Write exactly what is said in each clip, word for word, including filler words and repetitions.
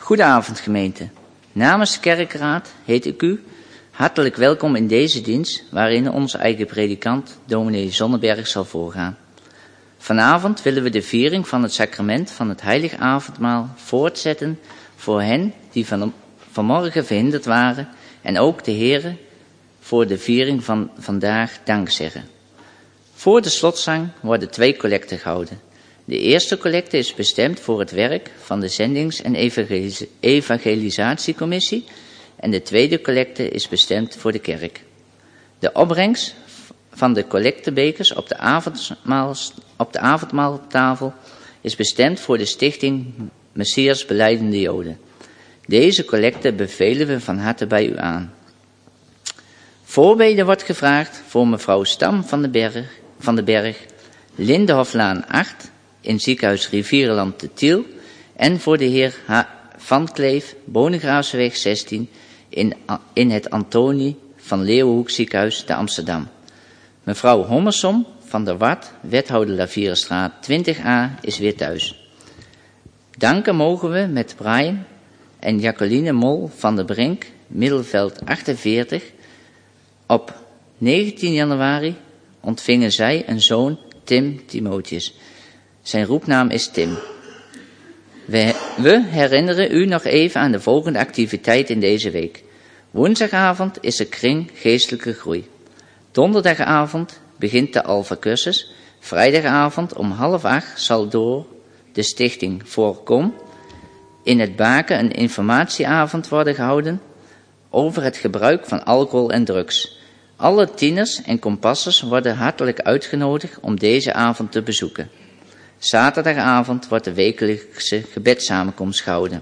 Goedenavond gemeente. Namens de kerkraad heet ik u hartelijk welkom in deze dienst waarin onze eigen predikant dominee Zonneberg zal voorgaan. Vanavond willen we de viering van het sacrament van het heilig avondmaal voortzetten voor hen die van, vanmorgen verhinderd waren en ook de Heere voor de viering van vandaag dank zeggen. Voor de slotzang worden twee collecten gehouden. De eerste collecte is bestemd voor het werk van de Zendings- en evangelis- Evangelisatiecommissie en de tweede collecte is bestemd voor de kerk. De opbrengst van de collectebekers op de, avondmaal, op de avondmaaltafel is bestemd voor de stichting Messias Belijdende Joden. Deze collecte bevelen we van harte bij u aan. Voorbeden wordt gevraagd voor mevrouw Stam van de Berg, van de Berg Lindehoflaan acht in ziekenhuis Rivierenland te Tiel en voor de heer H. Van Kleef, Bonegraafseweg zestien in, in het Antonie van Leeuwenhoek ziekenhuis te Amsterdam. Mevrouw Hommersom van der Wart, wethouder Lavierenstraat twintig a, is weer thuis. Danken mogen we met Brian en Jacqueline Mol van der Brink, Middelveld achtenveertig. Op negentien januari ontvingen zij een zoon, Tim Timotheus. Zijn roepnaam is Tim. We, we herinneren u nog even aan de volgende activiteit in deze week. Woensdagavond is de kring geestelijke groei. Donderdagavond begint de Alpha-cursus. Vrijdagavond om half acht zal door de stichting Voorkom in het Baken een informatieavond worden gehouden over het gebruik van alcohol en drugs. Alle tieners en compassers worden hartelijk uitgenodigd om deze avond te bezoeken. Zaterdagavond wordt de wekelijkse gebedssamenkomst gehouden.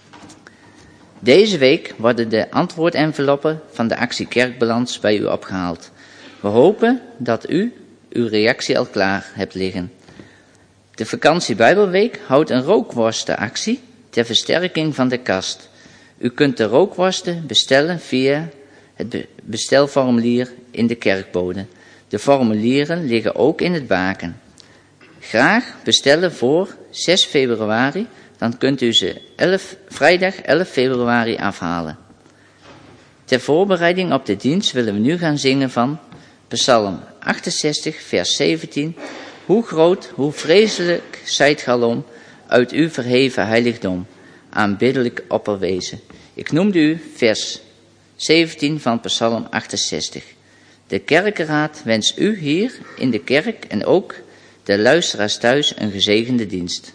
Deze week worden de antwoordenveloppen van de actie Kerkbalans bij u opgehaald. We hopen dat u uw reactie al klaar hebt liggen. De vakantie Bijbelweek houdt een rookworstenactie ter versterking van de kast. U kunt de rookworsten bestellen via het bestelformulier in de kerkbode. De formulieren liggen ook in het baken. Graag bestellen voor zes februari, dan kunt u ze elf, vrijdag elf februari afhalen. Ter voorbereiding op de dienst willen we nu gaan zingen van Psalm achtenzestig, vers zeventien. Hoe groot, hoe vreselijk zijt galom uit uw verheven heiligdom, aanbiddelijk opperwezen. Ik noemde u vers zeventien van Psalm achtenzestig. De kerkenraad wenst u hier in de kerk en ook de luisteraars thuis een gezegende dienst.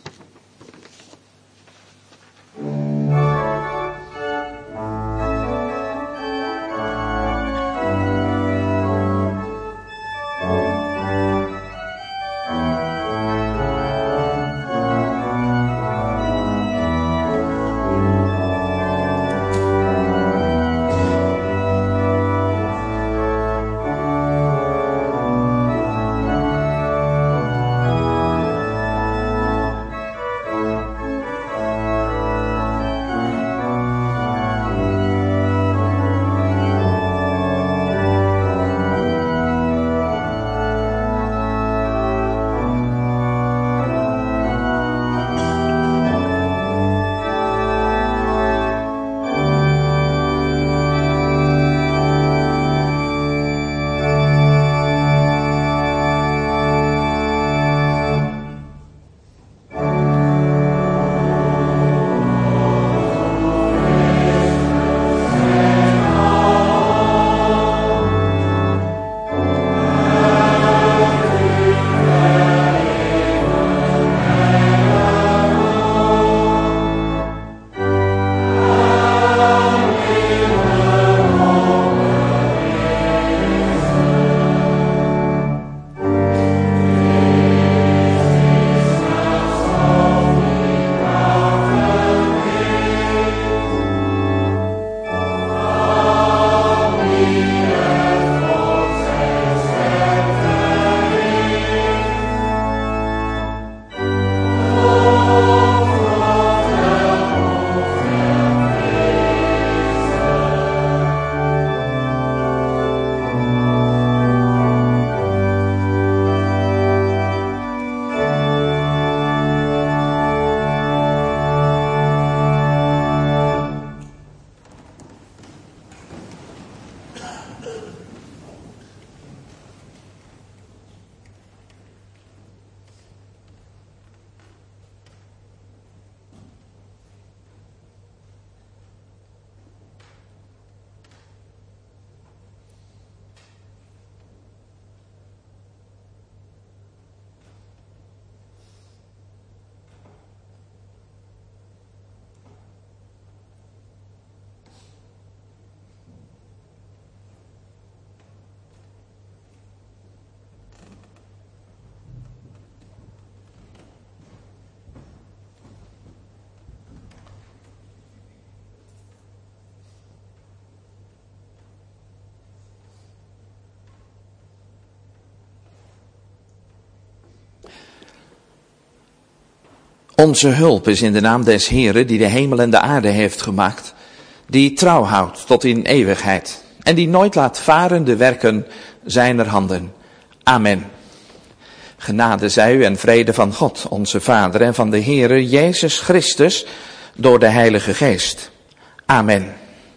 Onze hulp is in de naam des Heeren, die de hemel en de aarde heeft gemaakt, die trouw houdt tot in eeuwigheid en die nooit laat varen de werken zijner handen. Amen. Genade zij u en vrede van God, onze Vader, en van de Heere Jezus Christus door de Heilige Geest. Amen.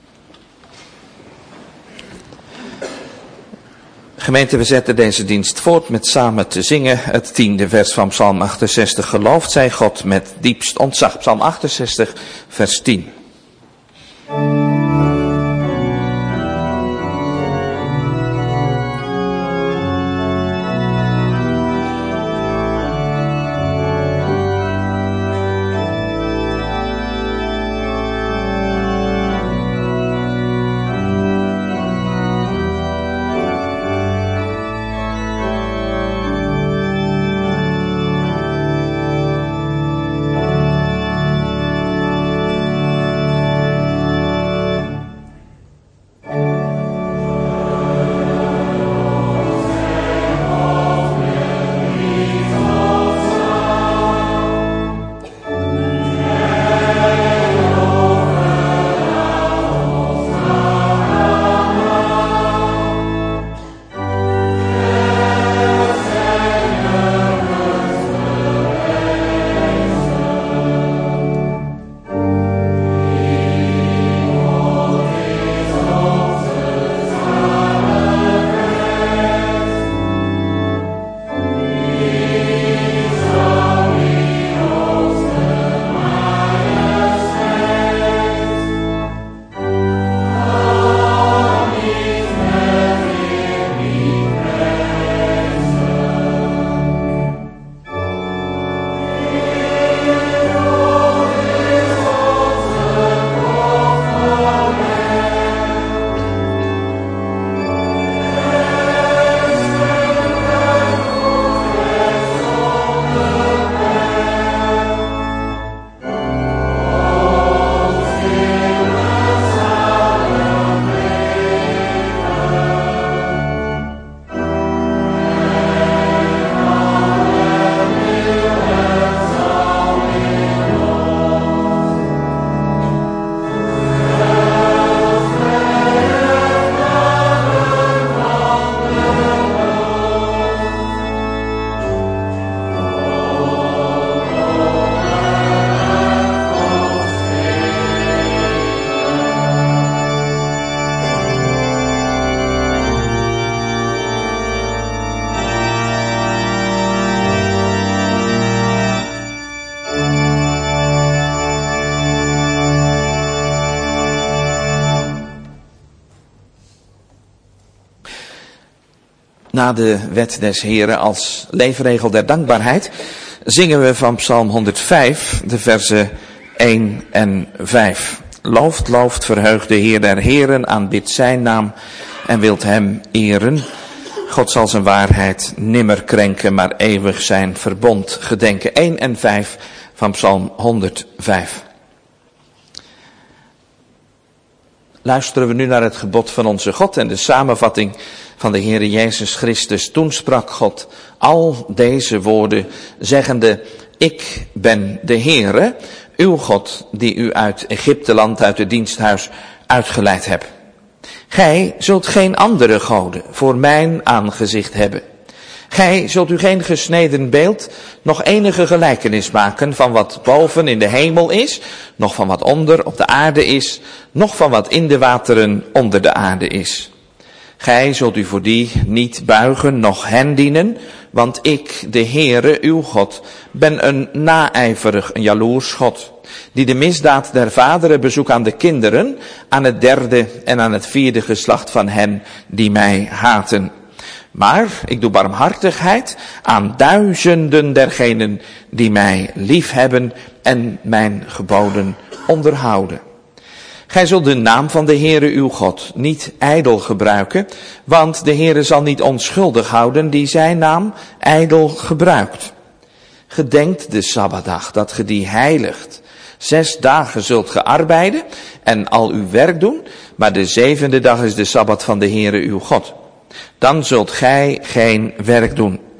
Gemeente, we zetten deze dienst voort met samen te zingen het tiende vers van Psalm achtenzestig. Geloofd zij God met diepst ontzag. Psalm achtenzestig, vers tien. Na de wet des Heren als leefregel der dankbaarheid zingen we van Psalm honderdvijf de verzen één en vijf. Looft, looft, verheugt de Heer der Heren, aanbidt zijn naam en wilt hem eren. God zal zijn waarheid nimmer krenken, maar eeuwig zijn verbond gedenken. één en vijf van Psalm honderdvijf. Luisteren we nu naar het gebod van onze God en de samenvatting van de Heere Jezus Christus. Toen sprak God al deze woorden, zeggende: Ik ben de Heere, uw God, die u uit Egypteland, uit het diensthuis uitgeleid hebt. Gij zult geen andere goden voor mijn aangezicht hebben. Gij zult u geen gesneden beeld, nog enige gelijkenis maken van wat boven in de hemel is, nog van wat onder op de aarde is, nog van wat in de wateren onder de aarde is. Gij zult u voor die niet buigen, noch hen dienen, want ik, de Heere, uw God, ben een naijverig, een jaloers God, die de misdaad der vaderen bezoekt aan de kinderen, aan het derde en aan het vierde geslacht van hen die mij haten. Maar ik doe barmhartigheid aan duizenden dergenen die mij liefhebben en mijn geboden onderhouden. Gij zult de naam van de Heere uw God niet ijdel gebruiken, want de Heere zal niet onschuldig houden die zijn naam ijdel gebruikt. Gedenkt de Sabbatdag, dat ge die heiligt. Zes dagen zult ge arbeiden en al uw werk doen, maar de zevende dag is de Sabbat van de Heere uw God. Dan zult gij geen werk doen.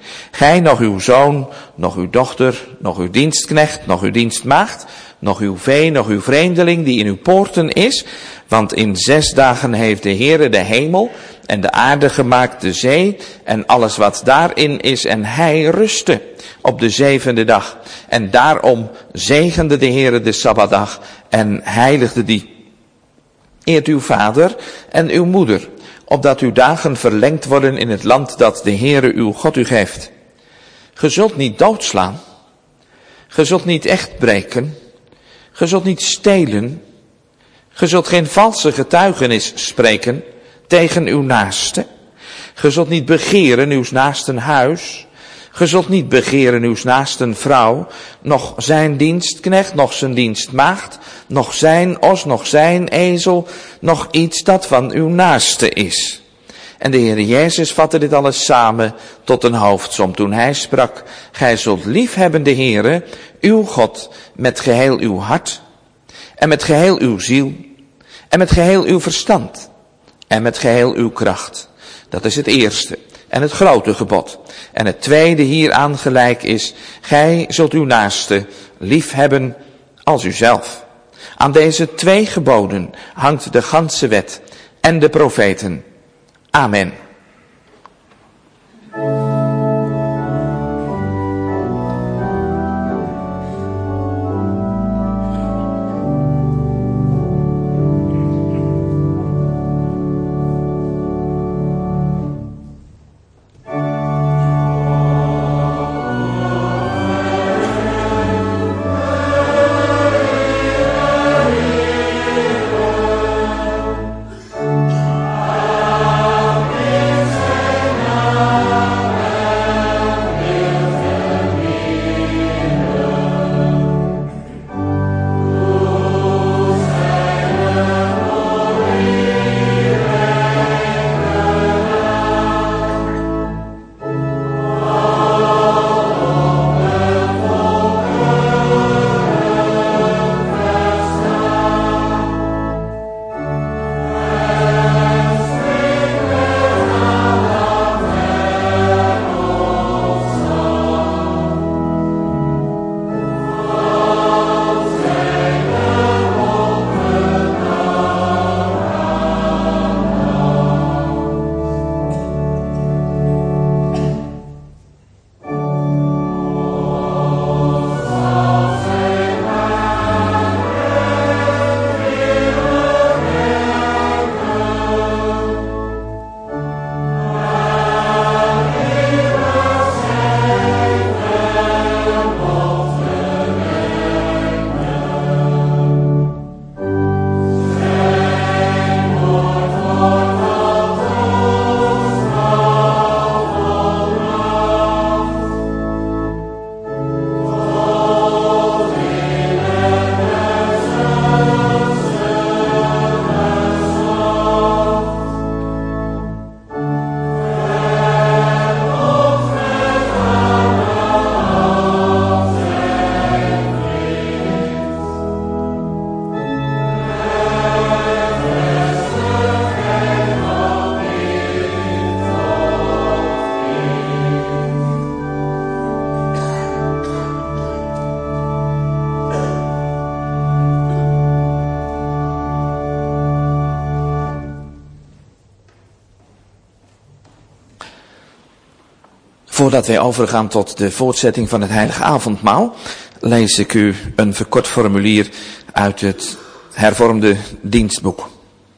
Gij, nog uw zoon, nog uw dochter, nog uw dienstknecht, nog uw dienstmaagd, nog uw vee, nog uw vreemdeling die in uw poorten is. Want in zes dagen heeft de Heere de hemel en de aarde gemaakt, de zee en alles wat daarin is. En hij rustte op de zevende dag. En daarom zegende de Heere de Sabbatdag en heiligde die. Eert uw vader en uw moeder, opdat uw dagen verlengd worden in het land dat de Heere uw God u geeft. Ge zult niet doodslaan, ge zult niet echt breken, ge zult niet stelen, ge zult geen valse getuigenis spreken tegen uw naaste, ge zult niet begeren uws naasten huis, ge zult niet begeren uws naasten vrouw, noch zijn dienstknecht, noch zijn dienstmaagd, noch zijn os, noch zijn ezel, noch iets dat van uw naaste is. En de Heer Jezus vatte dit alles samen tot een hoofdsom toen hij sprak: gij zult liefhebben de Heere, uw God, met geheel uw hart, en met geheel uw ziel, en met geheel uw verstand, en met geheel uw kracht. Dat is het eerste en het grote gebod. En het tweede hieraan gelijk is: gij zult uw naaste liefhebben als uzelf. Aan deze twee geboden hangt de ganse wet en de profeten. Amen. Voordat wij overgaan tot de voortzetting van het heilige avondmaal, lees ik u een verkort formulier uit het hervormde dienstboek.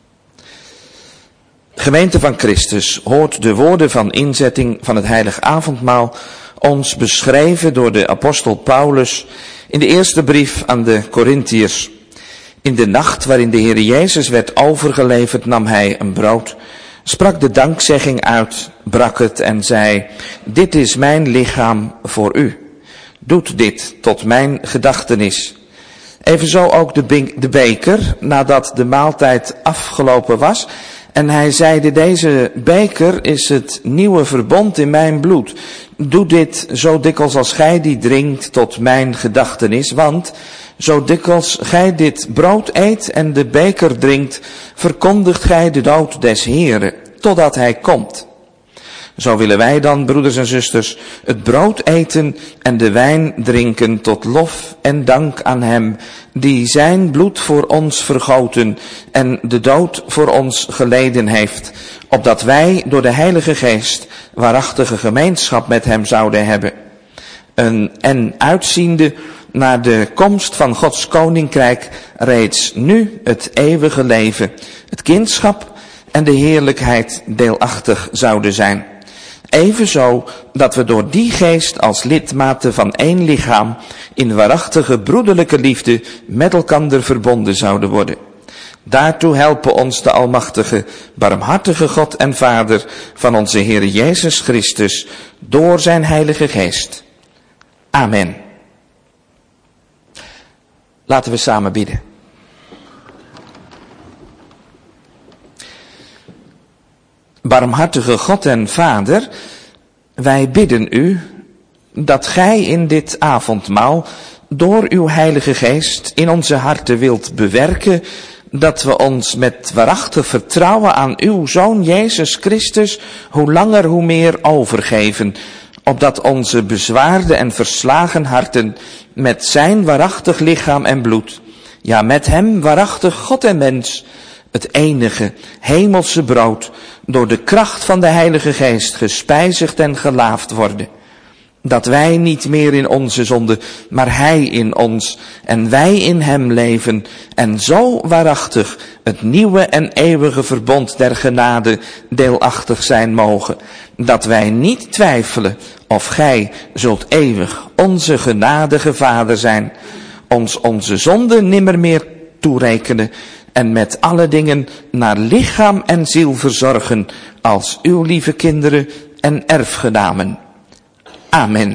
Gemeente van Christus, hoort de woorden van inzetting van het heilige avondmaal ons beschreven door de apostel Paulus in de eerste brief aan de Korintiërs. In de nacht waarin de Heer Jezus werd overgeleverd, nam hij een brood, sprak de dankzegging uit, brak het en zei: dit is mijn lichaam voor u. Doet dit tot mijn gedachtenis. Evenzo ook de, de beker, nadat de maaltijd afgelopen was. En hij zeide: deze beker is het nieuwe verbond in mijn bloed. Doe dit zo dikwijls als gij die drinkt tot mijn gedachtenis. Want zo dikwijls gij dit brood eet en de beker drinkt, verkondigt gij de dood des Heeren, totdat hij komt. Zo willen wij dan, broeders en zusters, het brood eten en de wijn drinken tot lof en dank aan hem, die zijn bloed voor ons vergoten en de dood voor ons geleden heeft, opdat wij door de Heilige Geest waarachtige gemeenschap met hem zouden hebben. En, en uitziende naar de komst van Gods koninkrijk reeds nu het eeuwige leven, het kindschap en de heerlijkheid deelachtig zouden zijn. Evenzo dat we door die geest als lidmaten van één lichaam in waarachtige broederlijke liefde met elkander verbonden zouden worden. Daartoe helpen ons de almachtige, barmhartige God en Vader van onze Heer Jezus Christus door zijn Heilige Geest. Amen. Laten we samen bidden. Barmhartige God en Vader, wij bidden u dat gij in dit avondmaal door uw Heilige Geest in onze harten wilt bewerken, dat we ons met waarachtig vertrouwen aan uw Zoon Jezus Christus hoe langer hoe meer overgeven, opdat onze bezwaarde en verslagen harten met zijn waarachtig lichaam en bloed, ja met hem waarachtig God en mens, het enige hemelse brood, door de kracht van de Heilige Geest gespijzigd en gelaafd worden. Dat wij niet meer in onze zonde, maar hij in ons en wij in hem leven en zo waarachtig het nieuwe en eeuwige verbond der genade deelachtig zijn mogen. Dat wij niet twijfelen of gij zult eeuwig onze genadige Vader zijn, ons onze zonde nimmer meer toerekenen en met alle dingen naar lichaam en ziel verzorgen als uw lieve kinderen en erfgenamen. Amen.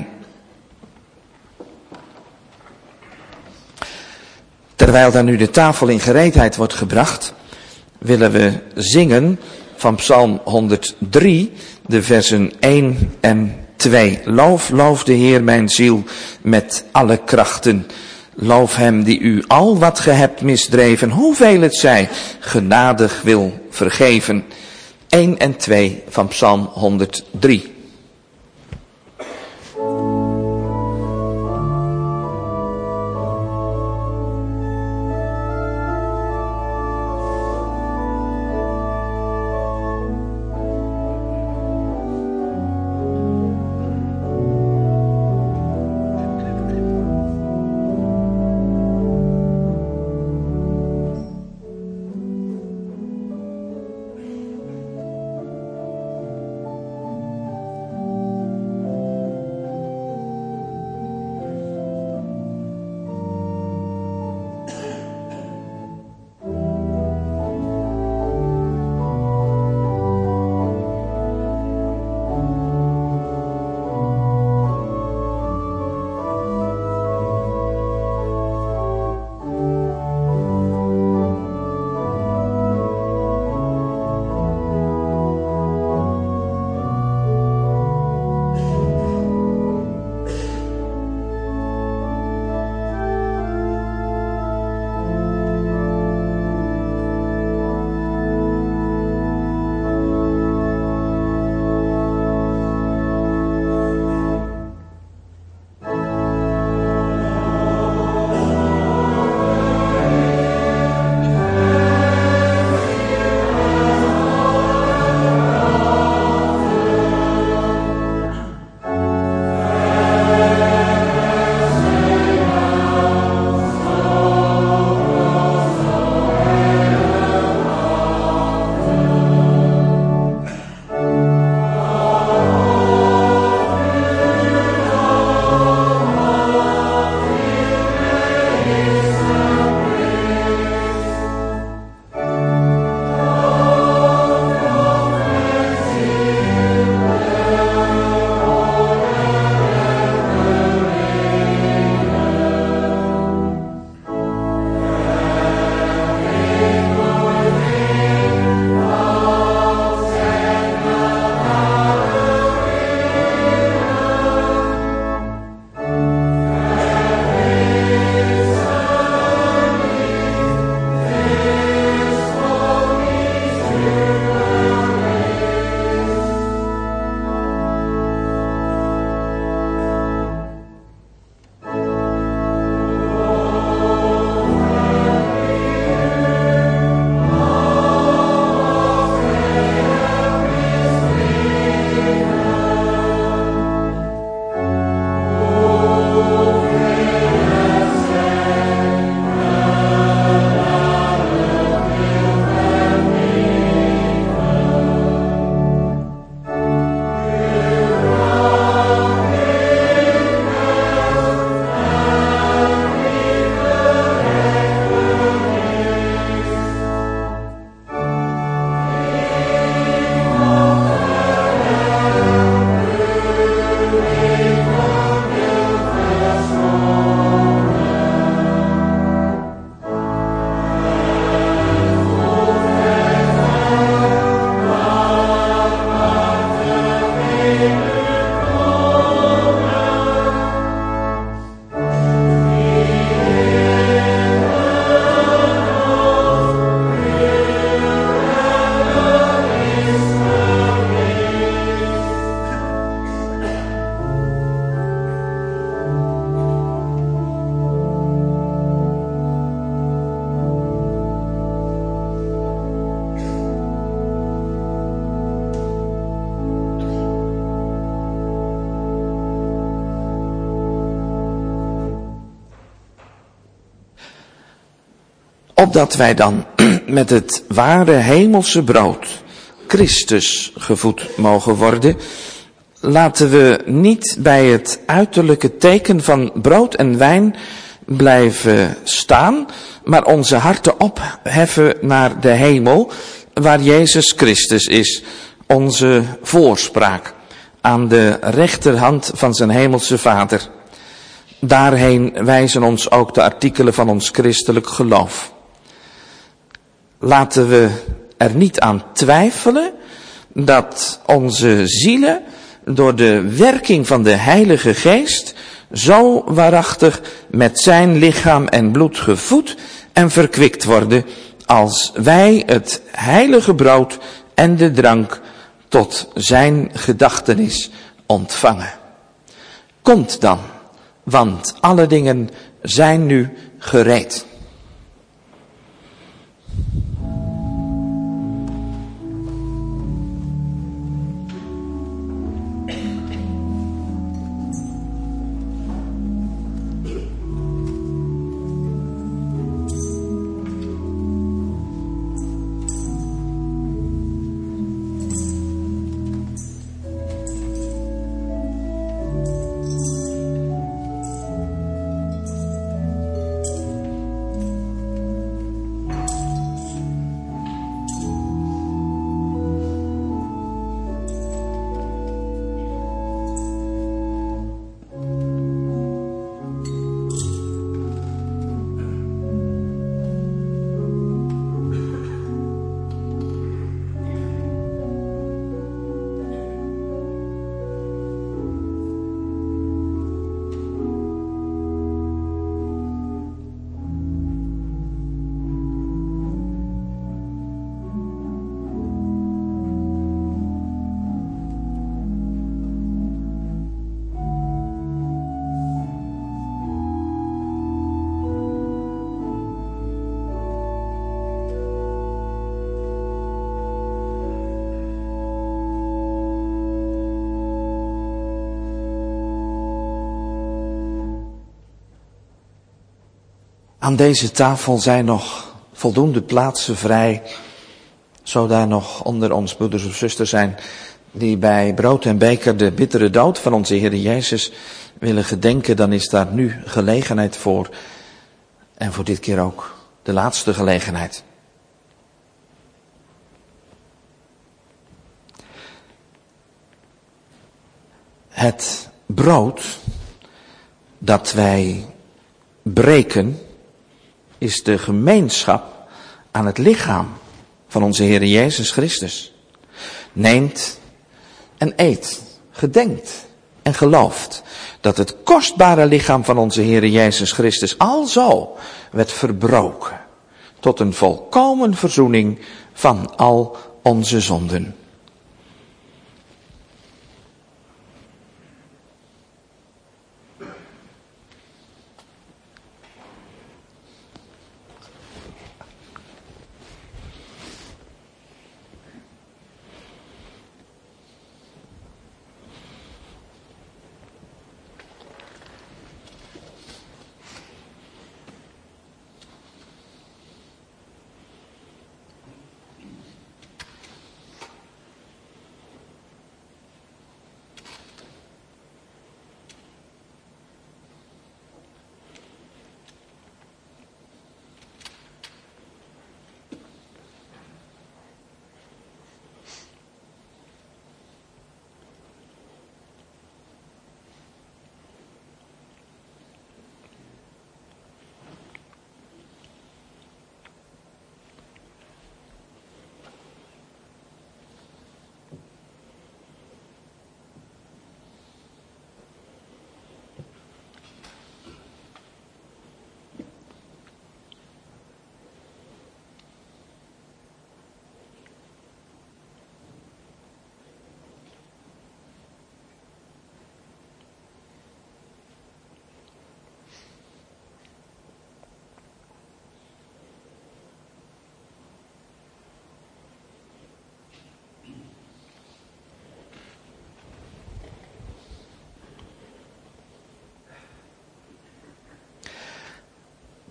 Terwijl dan nu de tafel in gereedheid wordt gebracht, willen we zingen van Psalm honderddrie, de versen één en twee. Loof, loof de Heer mijn ziel met alle krachten. Loof hem die u al wat ge hebt misdreven, hoeveel het zij, genadig wil vergeven. één en twee van Psalm honderddrie. opdat wij dan met het ware hemelse brood, Christus, gevoed mogen worden, laten we niet bij het uiterlijke teken van brood en wijn blijven staan, maar onze harten opheffen naar de hemel, waar Jezus Christus is, onze voorspraak, aan de rechterhand van zijn hemelse Vader. Daarheen wijzen ons ook de artikelen van ons christelijk geloof. Laten we er niet aan twijfelen dat onze zielen door de werking van de Heilige Geest zo waarachtig met zijn lichaam en bloed gevoed en verkwikt worden, als wij het heilige brood en de drank tot zijn gedachtenis ontvangen. Komt dan, want alle dingen zijn nu gereed. Aan deze tafel zijn nog voldoende plaatsen vrij, zo daar nog onder ons broeders of zusters zijn die bij brood en beker de bittere dood van onze Heer Jezus willen gedenken, dan is daar nu gelegenheid voor. En voor dit keer ook de laatste gelegenheid. Het brood dat wij breken is de gemeenschap aan het lichaam van onze Heer Jezus Christus. Neemt en eet, gedenkt en gelooft dat het kostbare lichaam van onze Heer Jezus Christus alzo werd verbroken tot een volkomen verzoening van al onze zonden.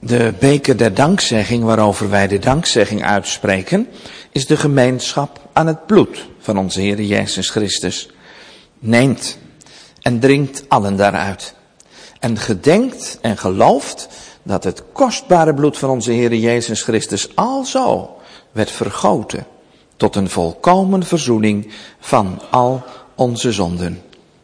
De beker der dankzegging waarover wij de dankzegging uitspreken, is de gemeenschap aan het bloed van onze Heer Jezus Christus. Neemt en drinkt allen daaruit. En gedenkt en gelooft dat het kostbare bloed van onze Heer Jezus Christus alzo werd vergoten tot een volkomen verzoening van al onze zonden.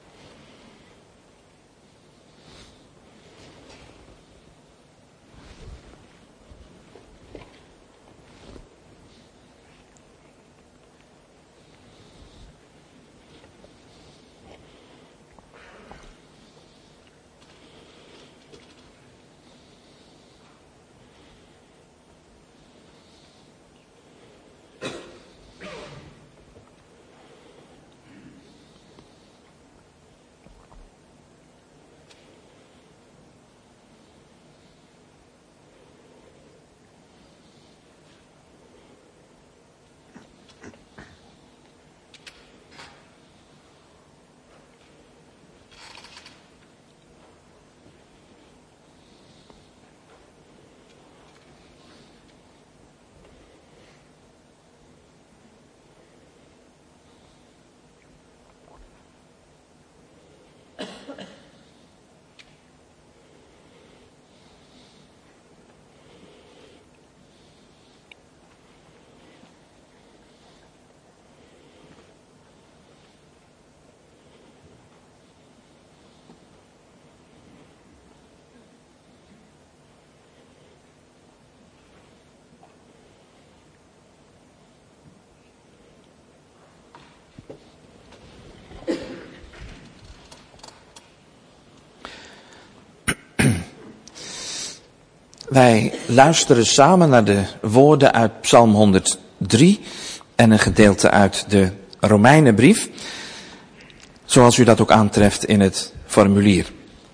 Wij luisteren samen naar de woorden uit Psalm honderddrie en een gedeelte uit de Romeinenbrief, zoals u dat ook aantreft in het formulier.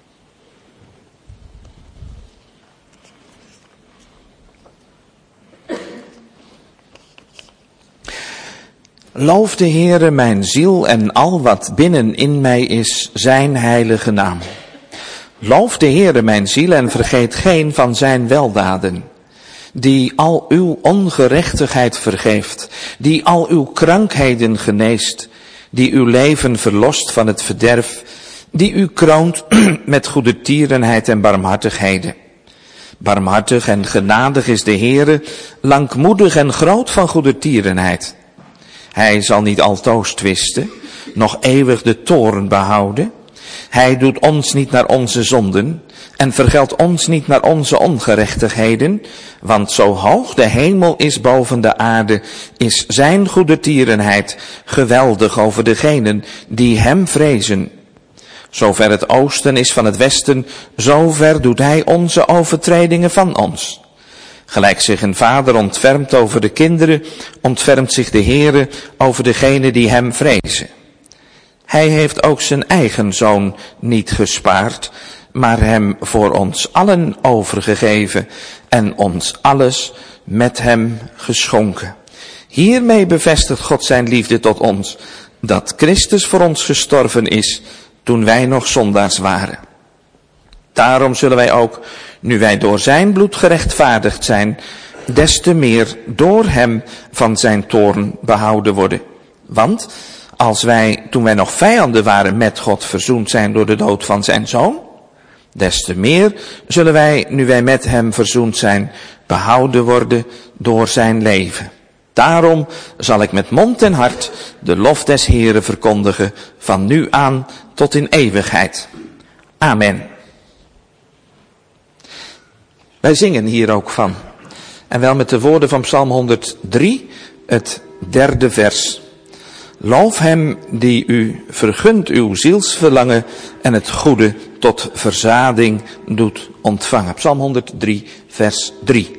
Loof de Heere mijn ziel en al wat binnen in mij is, zijn heilige naam. Loof de Heere mijn ziel en vergeet geen van zijn weldaden, die al uw ongerechtigheid vergeeft, die al uw krankheden geneest, die uw leven verlost van het verderf, die u kroont met goedertierenheid en barmhartigheden. Barmhartig en genadig is de Heere, langmoedig en groot van goedertierenheid. Hij zal niet altoos twisten, nog eeuwig de toorn behouden. Hij doet ons niet naar onze zonden en vergeldt ons niet naar onze ongerechtigheden, want zo hoog de hemel is boven de aarde, is zijn goedertierenheid geweldig over degenen die hem vrezen. Zover het oosten is van het westen, zover doet hij onze overtredingen van ons. Gelijk zich een vader ontfermt over de kinderen, ontfermt zich de Heere over degenen die hem vrezen. Hij heeft ook zijn eigen zoon niet gespaard, maar hem voor ons allen overgegeven en ons alles met hem geschonken. Hiermee bevestigt God zijn liefde tot ons, dat Christus voor ons gestorven is toen wij nog zondaars waren. Daarom zullen wij ook, nu wij door zijn bloed gerechtvaardigd zijn, des te meer door hem van zijn toorn behouden worden. Want als wij, toen wij nog vijanden waren, met God verzoend zijn door de dood van zijn zoon, des te meer zullen wij, nu wij met hem verzoend zijn, behouden worden door zijn leven. Daarom zal ik met mond en hart de lof des Heeren verkondigen, van nu aan tot in eeuwigheid. Amen. Wij zingen hier ook van. En wel met de woorden van Psalm honderddrie, het derde vers. Loof hem die u vergunt uw zielsverlangen en het goede tot verzading doet ontvangen. Psalm honderddrie, vers drie.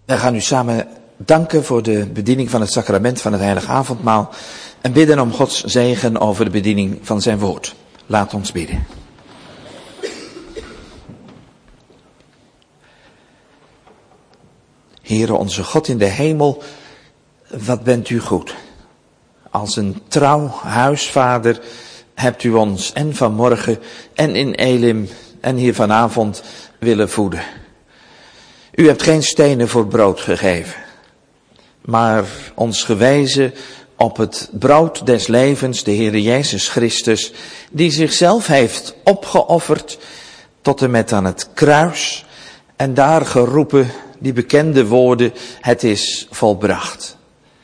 Wij gaan u samen danken voor de bediening van het sacrament van het heilige avondmaal en bidden om Gods zegen over de bediening van zijn woord. Laat ons bidden. Heere onze God in de hemel, wat bent u goed. Als een trouw huisvader hebt u ons en vanmorgen en in Elim en hier vanavond willen voeden. U hebt geen stenen voor brood gegeven, maar ons gewezen op het brood des levens, de Heere Jezus Christus, die zichzelf heeft opgeofferd tot en met aan het kruis en daar geroepen die bekende woorden, het is volbracht.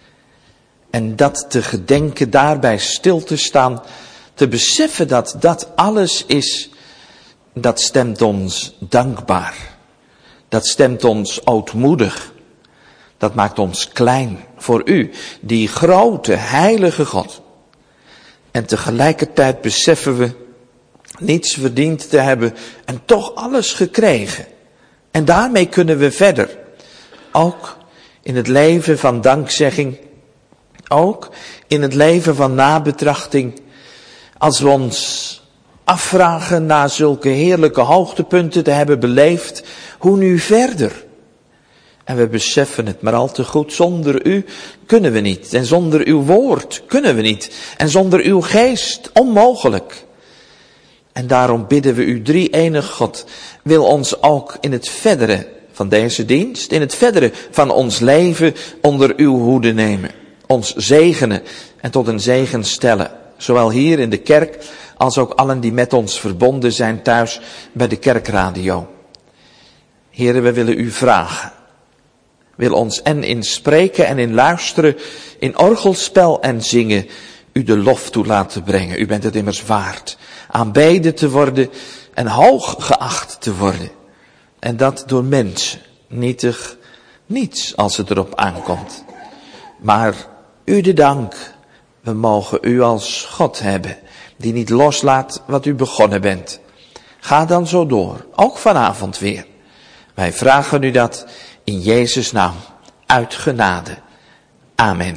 En dat te gedenken, daarbij stil te staan, te beseffen dat dat alles is, dat stemt ons dankbaar. Dat stemt ons ootmoedig. Dat maakt ons klein voor u, die grote, heilige God. En tegelijkertijd beseffen we niets verdiend te hebben en toch alles gekregen. En daarmee kunnen we verder. Ook in het leven van dankzegging. Ook in het leven van nabetrachting. Als we ons afvragen na zulke heerlijke hoogtepunten te hebben beleefd. Hoe nu verder? En we beseffen het maar al te goed. Zonder u kunnen we niet. En zonder uw woord kunnen we niet. En zonder uw geest onmogelijk. En daarom bidden we u, drie-enig God, wil ons ook in het verdere van deze dienst, in het verdere van ons leven onder uw hoede nemen. Ons zegenen en tot een zegen stellen. Zowel hier in de kerk als ook allen die met ons verbonden zijn thuis bij de kerkradio. Heren, we willen u vragen. Wil ons en in spreken en in luisteren, in orgelspel en zingen, u de lof toe laten brengen. U bent het immers waard. Aanbeden te worden en hoog geacht te worden. En dat door mensen. Nietig niets als het erop aankomt. Maar u de dank. We mogen u als God hebben. Die niet loslaat wat u begonnen bent. Ga dan zo door. Ook vanavond weer. Wij vragen u dat in Jezus' naam. Uit genade. Amen.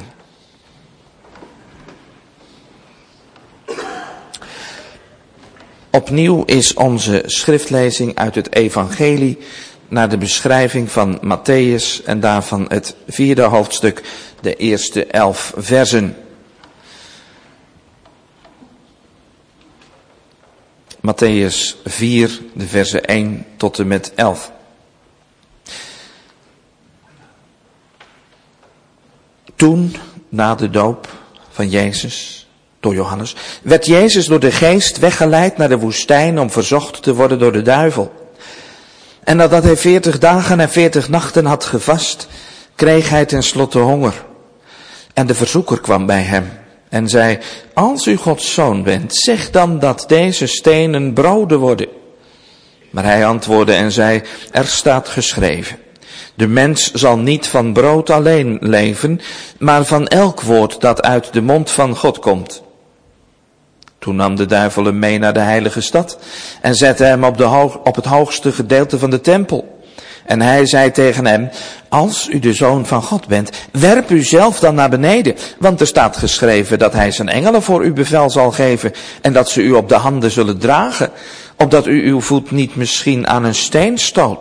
Opnieuw is onze schriftlezing uit het evangelie naar de beschrijving van Matthäus en daarvan het vierde hoofdstuk, de eerste elf versen. Matthäus vier, de versen één tot en met elf. Toen, na de doop van Jezus door Johannes, werd Jezus door de geest weggeleid naar de woestijn om verzocht te worden door de duivel. En nadat hij veertig dagen en veertig nachten had gevast, kreeg hij tenslotte honger. En de verzoeker kwam bij hem en zei, als u Gods zoon bent, zeg dan dat deze stenen broden worden. Maar hij antwoordde en zei, er staat geschreven, de mens zal niet van brood alleen leven, maar van elk woord dat uit de mond van God komt. Toen nam de duivel hem mee naar de heilige stad en zette hem op, de hoog, op het hoogste gedeelte van de tempel. En hij zei tegen hem, als u de zoon van God bent, werp u zelf dan naar beneden. Want er staat geschreven dat hij zijn engelen voor u bevel zal geven en dat ze u op de handen zullen dragen, opdat u uw voet niet misschien aan een steen stoot.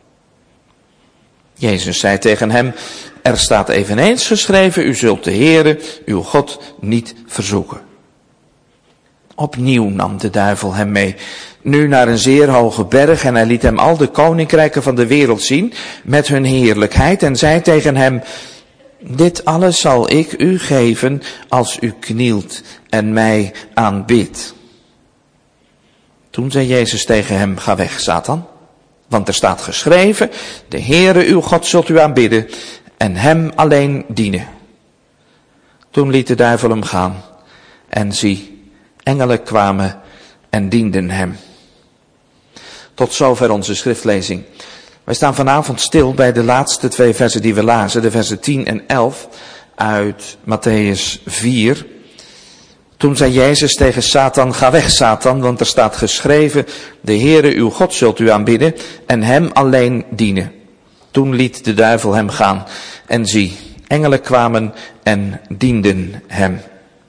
Jezus zei tegen hem, er staat eveneens geschreven, u zult de Heere, uw God, niet verzoeken. Opnieuw nam de duivel hem mee, nu naar een zeer hoge berg, en hij liet hem al de koninkrijken van de wereld zien, met hun heerlijkheid, en zei tegen hem, dit alles zal ik u geven, als u knielt en mij aanbidt. Toen zei Jezus tegen hem, ga weg, Satan, want er staat geschreven, de Heere uw God zult u aanbidden, en hem alleen dienen. Toen liet de duivel hem gaan, en zie, engelen kwamen en dienden hem. Tot zover onze schriftlezing. Wij staan vanavond stil bij de laatste twee versen die we lazen, de versen tien en elf uit Matthäus vier. Toen zei Jezus tegen Satan, ga weg Satan, want er staat geschreven, de Heere uw God zult u aanbidden en hem alleen dienen. Toen liet de duivel hem gaan. En zie, engelen kwamen en dienden hem.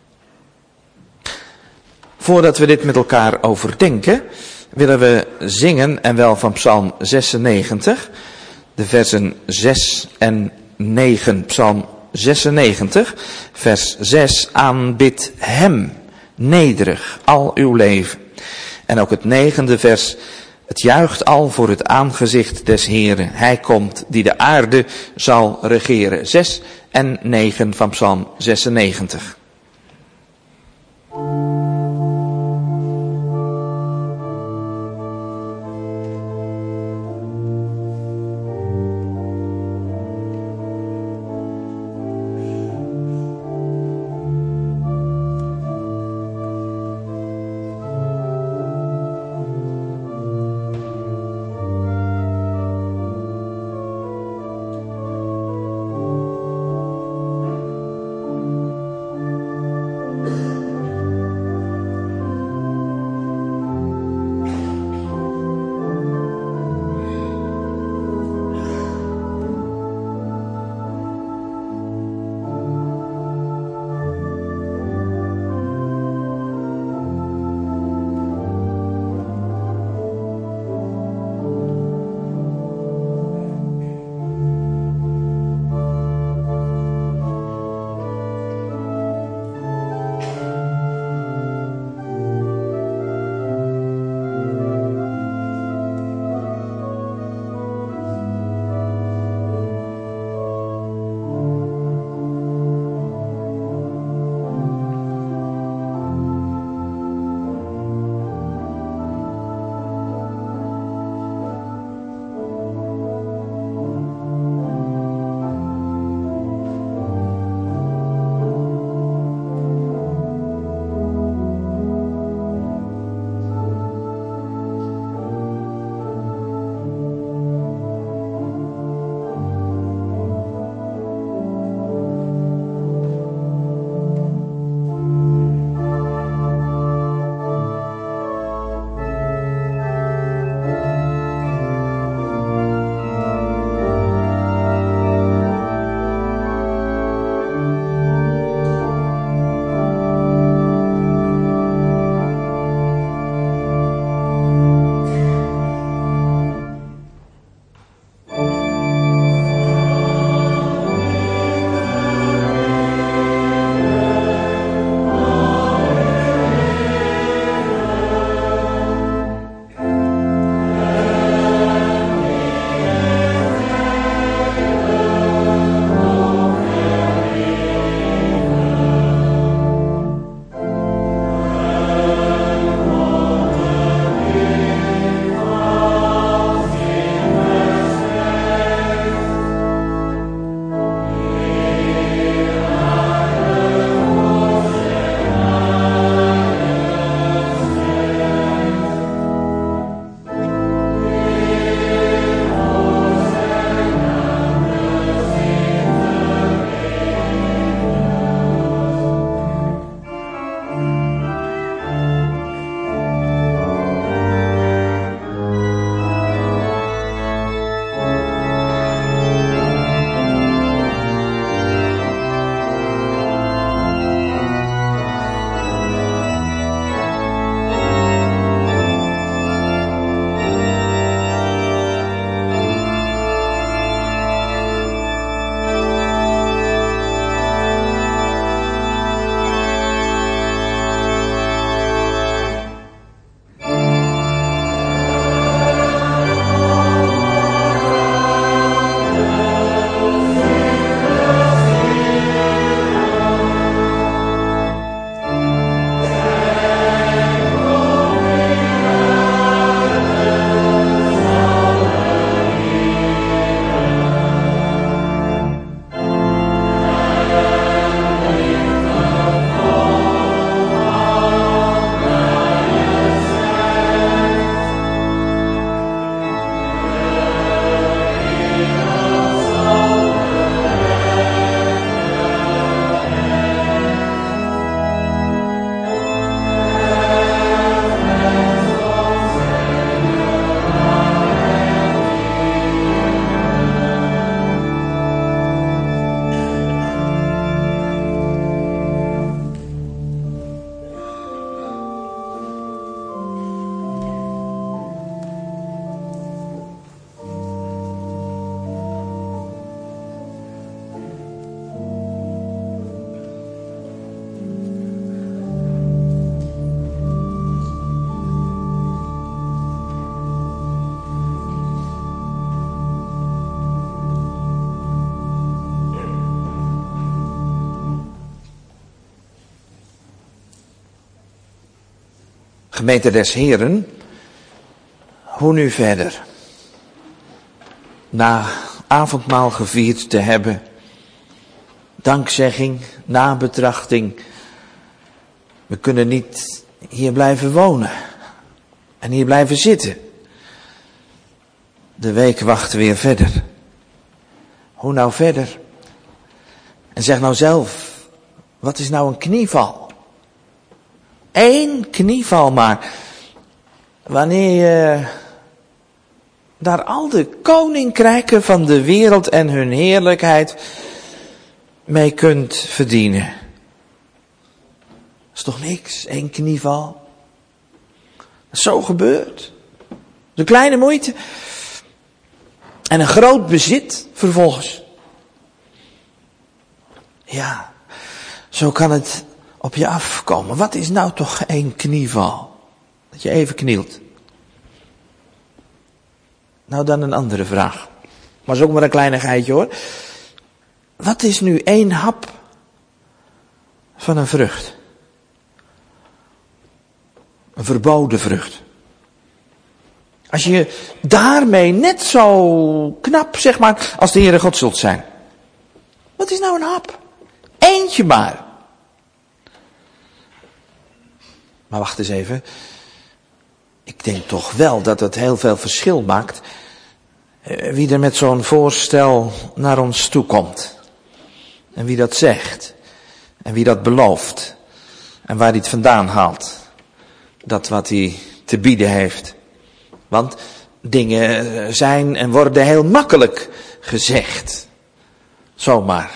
Voordat we dit met elkaar overdenken, willen we zingen, en wel van Psalm zesennegentig, de versen zes en negen. Psalm zesennegentig, vers zes. Aanbid hem, nederig, al uw leven. En ook het negende vers. Het juicht al voor het aangezicht des Heren. Hij komt die de aarde zal regeren. Zes en negen van Psalm zesennegentig. Gemeente des Heren, hoe nu verder? Na avondmaal gevierd te hebben, dankzegging, nabetrachting. We kunnen niet hier blijven wonen en hier blijven zitten. De week wacht weer verder. Hoe nou verder? En zeg nou zelf, wat is nou een knieval? Eén knieval maar. Wanneer je daar al de koninkrijken van de wereld en hun heerlijkheid mee kunt verdienen. Dat is toch niks, één knieval. Dat is zo gebeurd. De kleine moeite. En een groot bezit vervolgens. Ja, zo kan het op je afkomen. Wat is nou toch één knieval? Dat je even knielt. Nou dan een andere vraag. Maar is ook maar een kleinigheidje hoor. Wat is nu één hap van een vrucht? Een verboden vrucht. Als je daarmee net zo knap, zeg maar, als de Heere God zult zijn. Wat is nou een hap? Eentje maar. Maar wacht eens even. Ik denk toch wel dat het heel veel verschil maakt wie er met zo'n voorstel naar ons toe komt. En wie dat zegt. En wie dat belooft. En waar hij het vandaan haalt. Dat wat hij te bieden heeft. Want dingen zijn en worden heel makkelijk gezegd. Zomaar.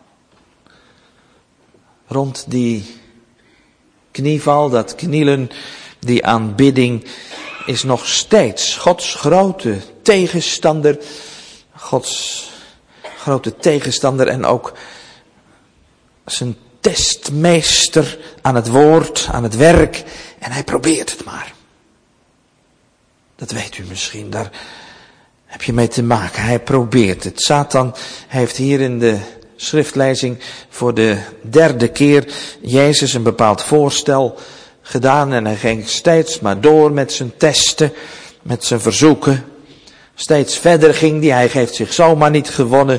Rond die knieval, dat knielen, die aanbidding is nog steeds Gods grote tegenstander. Gods grote tegenstander en ook zijn testmeester aan het woord, aan het werk. En hij probeert het maar. Dat weet u misschien, daar heb je mee te maken. Hij probeert het. Satan heeft hier in de schriftlezing voor de derde keer Jezus een bepaald voorstel gedaan. En hij ging steeds maar door met zijn testen, met zijn verzoeken. Steeds verder ging hij, hij heeft zich zomaar niet gewonnen.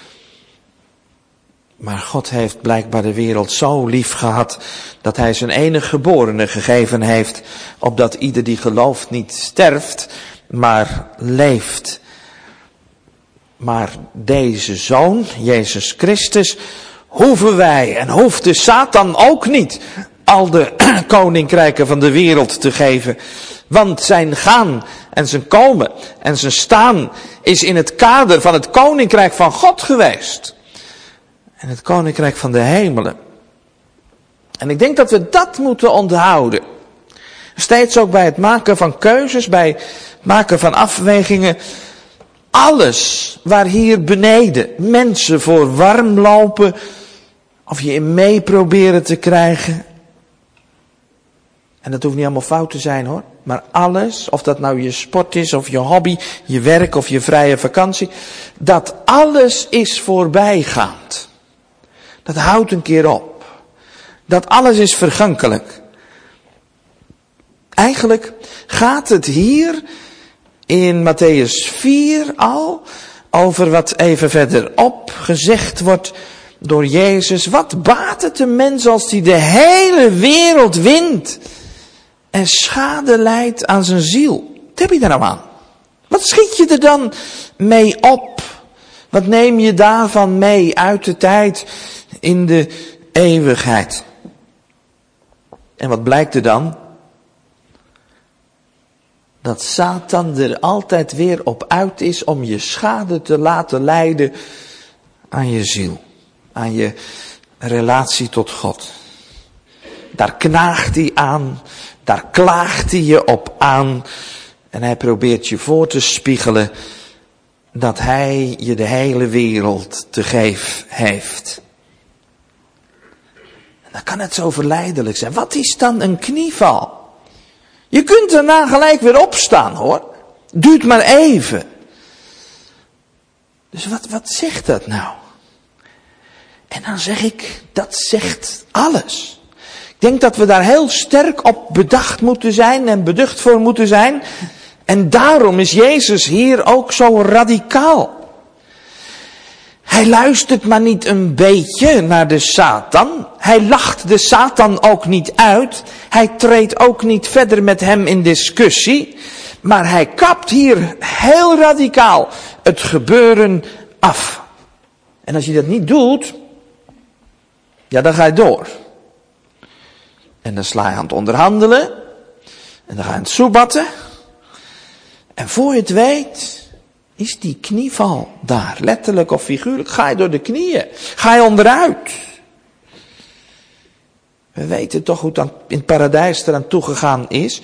Maar God heeft blijkbaar de wereld zo lief gehad dat hij zijn enige geborene gegeven heeft, opdat ieder die gelooft niet sterft, maar leeft. Maar deze Zoon, Jezus Christus, hoeven wij en hoeft de Satan ook niet al de koninkrijken van de wereld te geven. Want zijn gaan en zijn komen en zijn staan is in het kader van het koninkrijk van God geweest. En het koninkrijk van de hemelen. En ik denk dat we dat moeten onthouden. Steeds ook bij het maken van keuzes, bij het maken van afwegingen. Alles waar hier beneden mensen voor warm lopen, of je in mee proberen te krijgen. En dat hoeft niet allemaal fout te zijn hoor. Maar alles, of dat nou je sport is, of je hobby, je werk of je vrije vakantie. Dat alles is voorbijgaand. Dat houdt een keer op. Dat alles is vergankelijk. Eigenlijk gaat het hier in Mattheüs vier al over wat even verderop gezegd wordt door Jezus. Wat baat het een mens als hij de hele wereld wint en schade lijdt aan zijn ziel? Wat heb je daar nou aan? Wat schiet je er dan mee op? Wat neem je daarvan mee uit de tijd in de eeuwigheid? En wat blijkt er dan? Dat Satan er altijd weer op uit is om je schade te laten lijden aan je ziel. Aan je relatie tot God. Daar knaagt hij aan. Daar klaagt hij je op aan. En hij probeert je voor te spiegelen dat hij je de hele wereld te geven heeft. En dan kan het zo verleidelijk zijn. Wat is dan een knieval? Je kunt daarna gelijk weer opstaan hoor. Duurt maar even. Dus wat, wat zegt dat nou? En dan zeg ik, dat zegt alles. denk dat we daar heel sterk op bedacht moeten zijn en beducht voor moeten zijn. En daarom is Jezus hier ook zo radicaal. Hij luistert maar niet een beetje naar de Satan. Hij lacht de Satan ook niet uit. Hij treedt ook niet verder met hem in discussie. Maar hij kapt hier heel radicaal het gebeuren af. En als je dat niet doet, ja, dan ga je door. En dan sla je aan het onderhandelen. En dan ga je aan het soebatten. En voor je het weet, is die knieval daar. Letterlijk of figuurlijk. Ga je door de knieën. Ga je onderuit. We weten toch hoe het aan, in het paradijs eraan toegegaan is.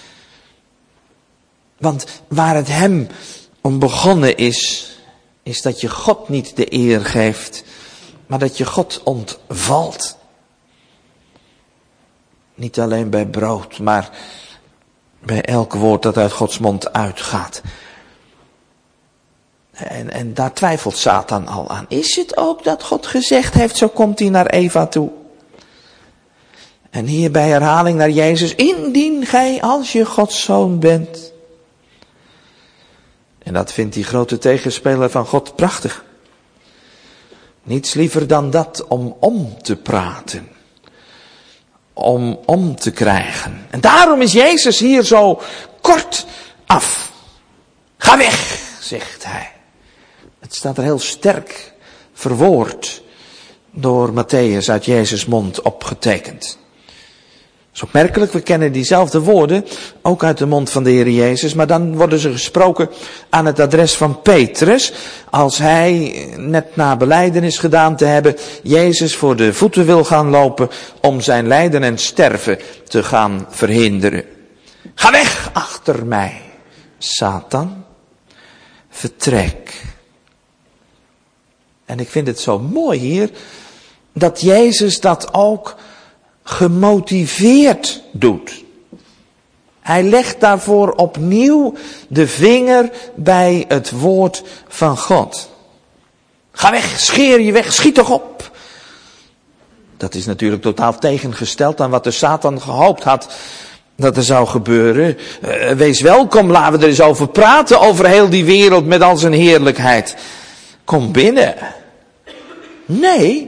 Want waar het hem om begonnen is, is dat je God niet de eer geeft, maar dat je God ontvalt. Niet alleen bij brood, maar bij elk woord dat uit Gods mond uitgaat. En, en daar twijfelt Satan al aan. Is het ook dat God gezegd heeft, zo komt hij naar Eva toe? En hier bij herhaling naar Jezus, indien gij als je Gods zoon bent. En dat vindt die grote tegenspeler van God prachtig. Niets liever dan dat om om te praten. Om om te krijgen. En daarom is Jezus hier zo kort af. Ga weg, zegt hij. Het staat er heel sterk verwoord door Matthäus uit Jezus' mond opgetekend. Dat is opmerkelijk, we kennen diezelfde woorden ook uit de mond van de Heer Jezus, maar dan worden ze gesproken aan het adres van Petrus, als hij, net na belijdenis gedaan te hebben, Jezus voor de voeten wil gaan lopen om zijn lijden en sterven te gaan verhinderen. Ga weg achter mij, Satan, vertrek. En ik vind het zo mooi hier, dat Jezus dat ook gemotiveerd doet. Hij legt daarvoor opnieuw de vinger bij het woord van God. Ga weg, scheer je weg, schiet toch op. Dat is natuurlijk totaal tegengesteld aan wat de Satan gehoopt had dat er zou gebeuren. Uh, wees welkom, laten we er eens over praten, over heel die wereld met al zijn heerlijkheid. Kom binnen. Nee,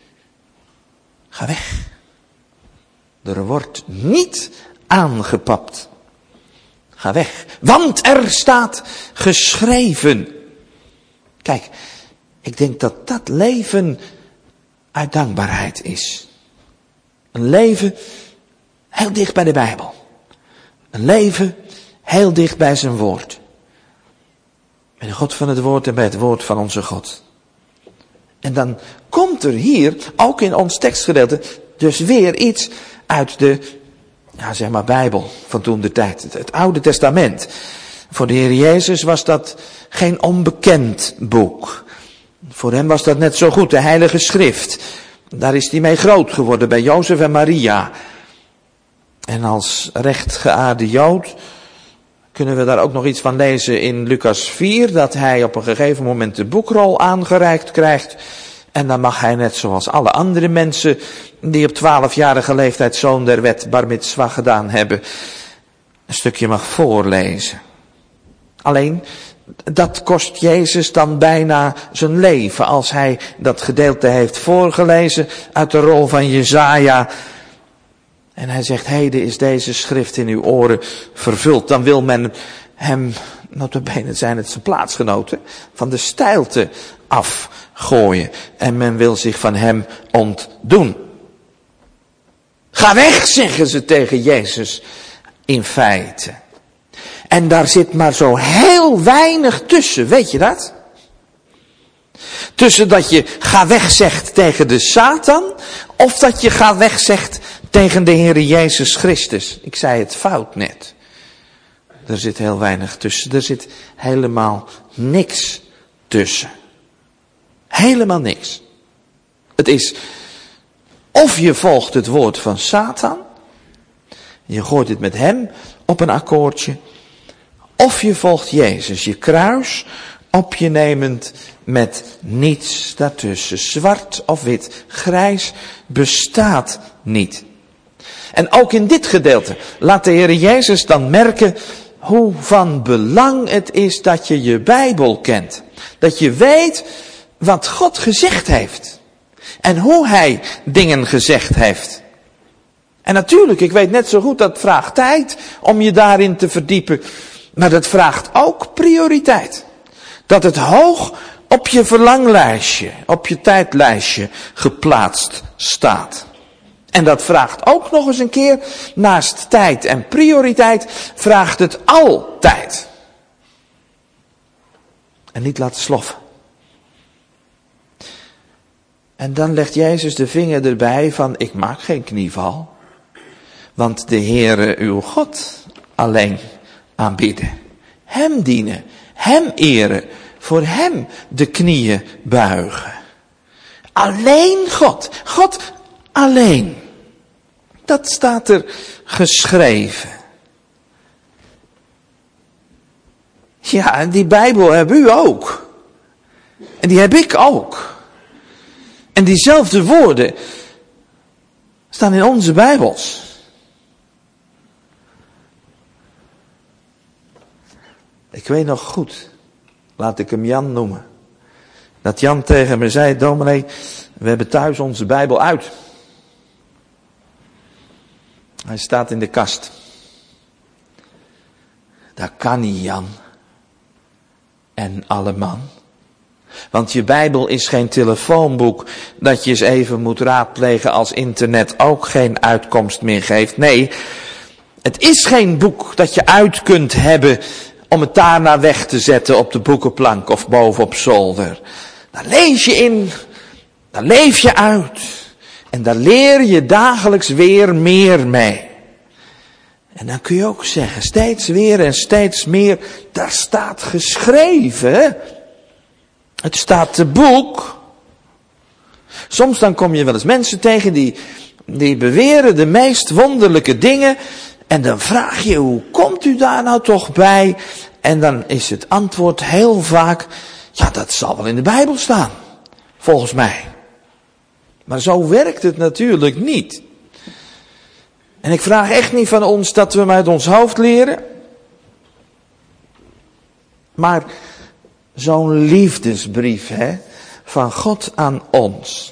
ga weg. Er wordt niet aangepapt. Ga weg. Want er staat geschreven. Kijk, ik denk dat dat leven uit dankbaarheid is. Een leven heel dicht bij de Bijbel. Een leven heel dicht bij zijn woord. Bij de God van het woord en bij het woord van onze God. En dan komt er hier, ook in ons tekstgedeelte, dus weer iets uit de, ja, zeg maar, Bijbel van toen de tijd. Het, het Oude Testament. Voor de Heer Jezus was dat geen onbekend boek. Voor hem was dat net zo goed, de Heilige Schrift. Daar is hij mee groot geworden bij Jozef en Maria. En als rechtgeaarde Jood kunnen we daar ook nog iets van lezen in Lucas vier. Dat hij op een gegeven moment de boekrol aangereikt krijgt. En dan mag hij net zoals alle andere mensen die op twaalfjarige leeftijd zoon der wet bar mitzwa gedaan hebben, een stukje mag voorlezen. Alleen, dat kost Jezus dan bijna zijn leven als hij dat gedeelte heeft voorgelezen uit de rol van Jesaja. En hij zegt, heden is deze schrift in uw oren vervuld. Dan wil men hem, notabene zijn het zijn plaatsgenoten, van de steilte afgooien. En men wil zich van hem ontdoen. Ga weg, zeggen ze tegen Jezus in feite. En daar zit maar zo heel weinig tussen, weet je dat? Tussen dat je ga weg zegt tegen de Satan, of dat je ga weg zegt tegen de Heer Jezus Christus. Ik zei het fout net. Er zit heel weinig tussen. Er zit helemaal niks tussen. Helemaal niks. Het is of je volgt het woord van Satan, je gooit het met hem op een akkoordje, of je volgt Jezus, je kruis op je nemend met niets daartussen. Zwart of wit, grijs bestaat niet. En ook in dit gedeelte laat de Heer Jezus dan merken hoe van belang het is dat je je Bijbel kent. Dat je weet wat God gezegd heeft. En hoe Hij dingen gezegd heeft. En natuurlijk, ik weet net zo goed, dat vraagt tijd om je daarin te verdiepen. Maar dat vraagt ook prioriteit. Dat het hoog op je verlanglijstje, op je tijdlijstje geplaatst staat. En dat vraagt ook nog eens een keer, naast tijd en prioriteit, vraagt het altijd. En niet laten sloffen. En dan legt Jezus de vinger erbij van, ik maak geen knieval. Want de Heere uw God alleen aanbidden. Hem dienen, hem eren, voor hem de knieën buigen. Alleen God, God alleen. Dat staat er geschreven. Ja, en die Bijbel heb u ook. En die heb ik ook. En diezelfde woorden staan in onze Bijbels. Ik weet nog goed, laat ik hem Jan noemen. Dat Jan tegen me zei, dominee, we hebben thuis onze Bijbel uit. Hij staat in de kast. Dat kan niet, Jan. En alle man. Want je Bijbel is geen telefoonboek dat je eens even moet raadplegen als internet ook geen uitkomst meer geeft. Nee, het is geen boek dat je uit kunt hebben om het daarna weg te zetten op de boekenplank of boven op zolder. Daar lees je in, daar leef je uit en daar leer je dagelijks weer meer mee. En dan kun je ook zeggen, steeds weer en steeds meer, daar staat geschreven. Het staat te boek. Soms dan kom je wel eens mensen tegen die, die beweren de meest wonderlijke dingen. En dan vraag je, hoe komt u daar nou toch bij? En dan is het antwoord heel vaak, ja, dat zal wel in de Bijbel staan. Volgens mij. Maar zo werkt het natuurlijk niet. En ik vraag echt niet van ons dat we hem uit ons hoofd leren. Maar zo'n liefdesbrief, hè, van God aan ons.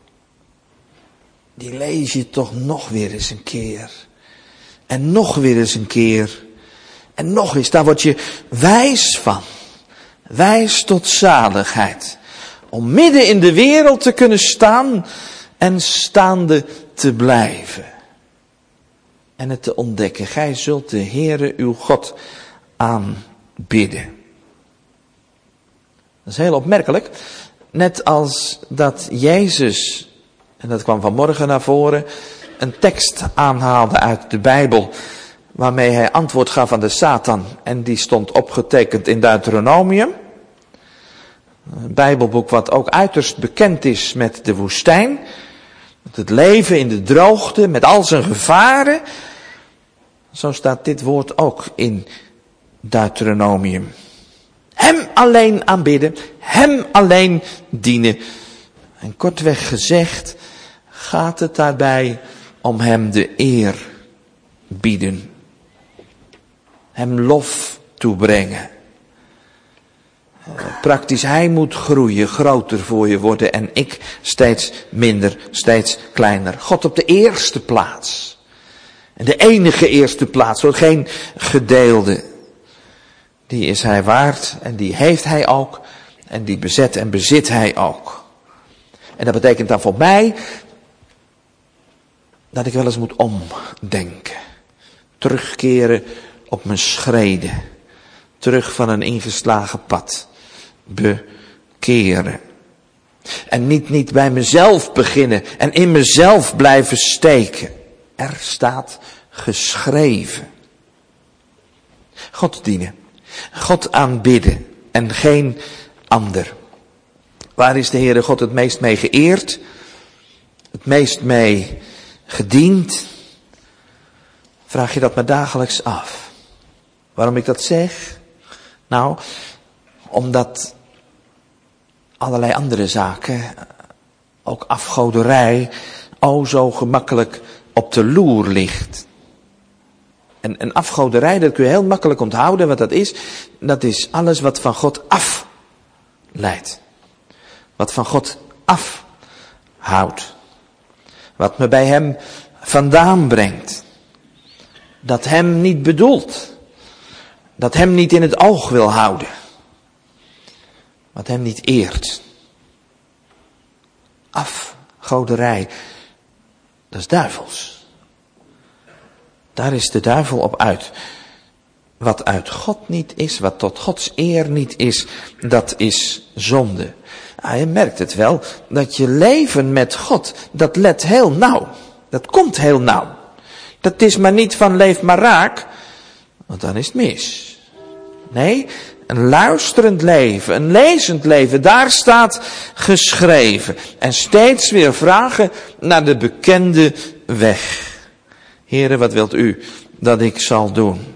Die lees je toch nog weer eens een keer. En nog weer eens een keer. En nog eens, daar word je wijs van. Wijs tot zaligheid. Om midden in de wereld te kunnen staan en staande te blijven. En het te ontdekken. Gij zult de Heere uw God aanbidden. Dat is heel opmerkelijk. Net als dat Jezus, en dat kwam vanmorgen naar voren, een tekst aanhaalde uit de Bijbel, waarmee hij antwoord gaf aan de Satan. En die stond opgetekend in Deuteronomium. Een Bijbelboek wat ook uiterst bekend is met de woestijn. Met het leven in de droogte, met al zijn gevaren. Zo staat dit woord ook in Deuteronomium. Hem alleen aanbidden, hem alleen dienen. En kortweg gezegd gaat het daarbij om hem de eer bieden. Hem lof toebrengen. Praktisch, hij moet groeien, groter voor je worden en ik steeds minder, steeds kleiner. God op de eerste plaats. En de enige eerste plaats, hoor, geen gedeelde. Die is hij waard en die heeft hij ook en die bezet en bezit hij ook. En dat betekent dan voor mij dat ik wel eens moet omdenken. Terugkeren op mijn schreden. Terug van een ingeslagen pad. Bekeren. En niet, niet bij mezelf beginnen en in mezelf blijven steken. Er staat geschreven. God dienen. God aanbidden en geen ander. Waar is de Heere God het meest mee geëerd? Het meest mee gediend? Vraag je dat maar dagelijks af. Waarom ik dat zeg? Nou, omdat allerlei andere zaken, ook afgoderij, o zo gemakkelijk op de loer ligt. En, en afgoderij, dat kun je heel makkelijk onthouden wat dat is. Dat is alles wat van God afleidt. Wat van God afhoudt. Wat me bij hem vandaan brengt. Dat hem niet bedoelt. Dat hem niet in het oog wil houden. Wat hem niet eert. Afgoderij. Dat is duivels. Daar is de duivel op uit. Wat uit God niet is, wat tot Gods eer niet is, dat is zonde. Nou, je merkt het wel, dat je leven met God, dat let heel nauw. Dat komt heel nauw. Dat is maar niet van leef maar raak, want dan is het mis. Nee, een luisterend leven, een lezend leven, daar staat geschreven. En steeds weer vragen naar de bekende weg. Heere, wat wilt u dat ik zal doen?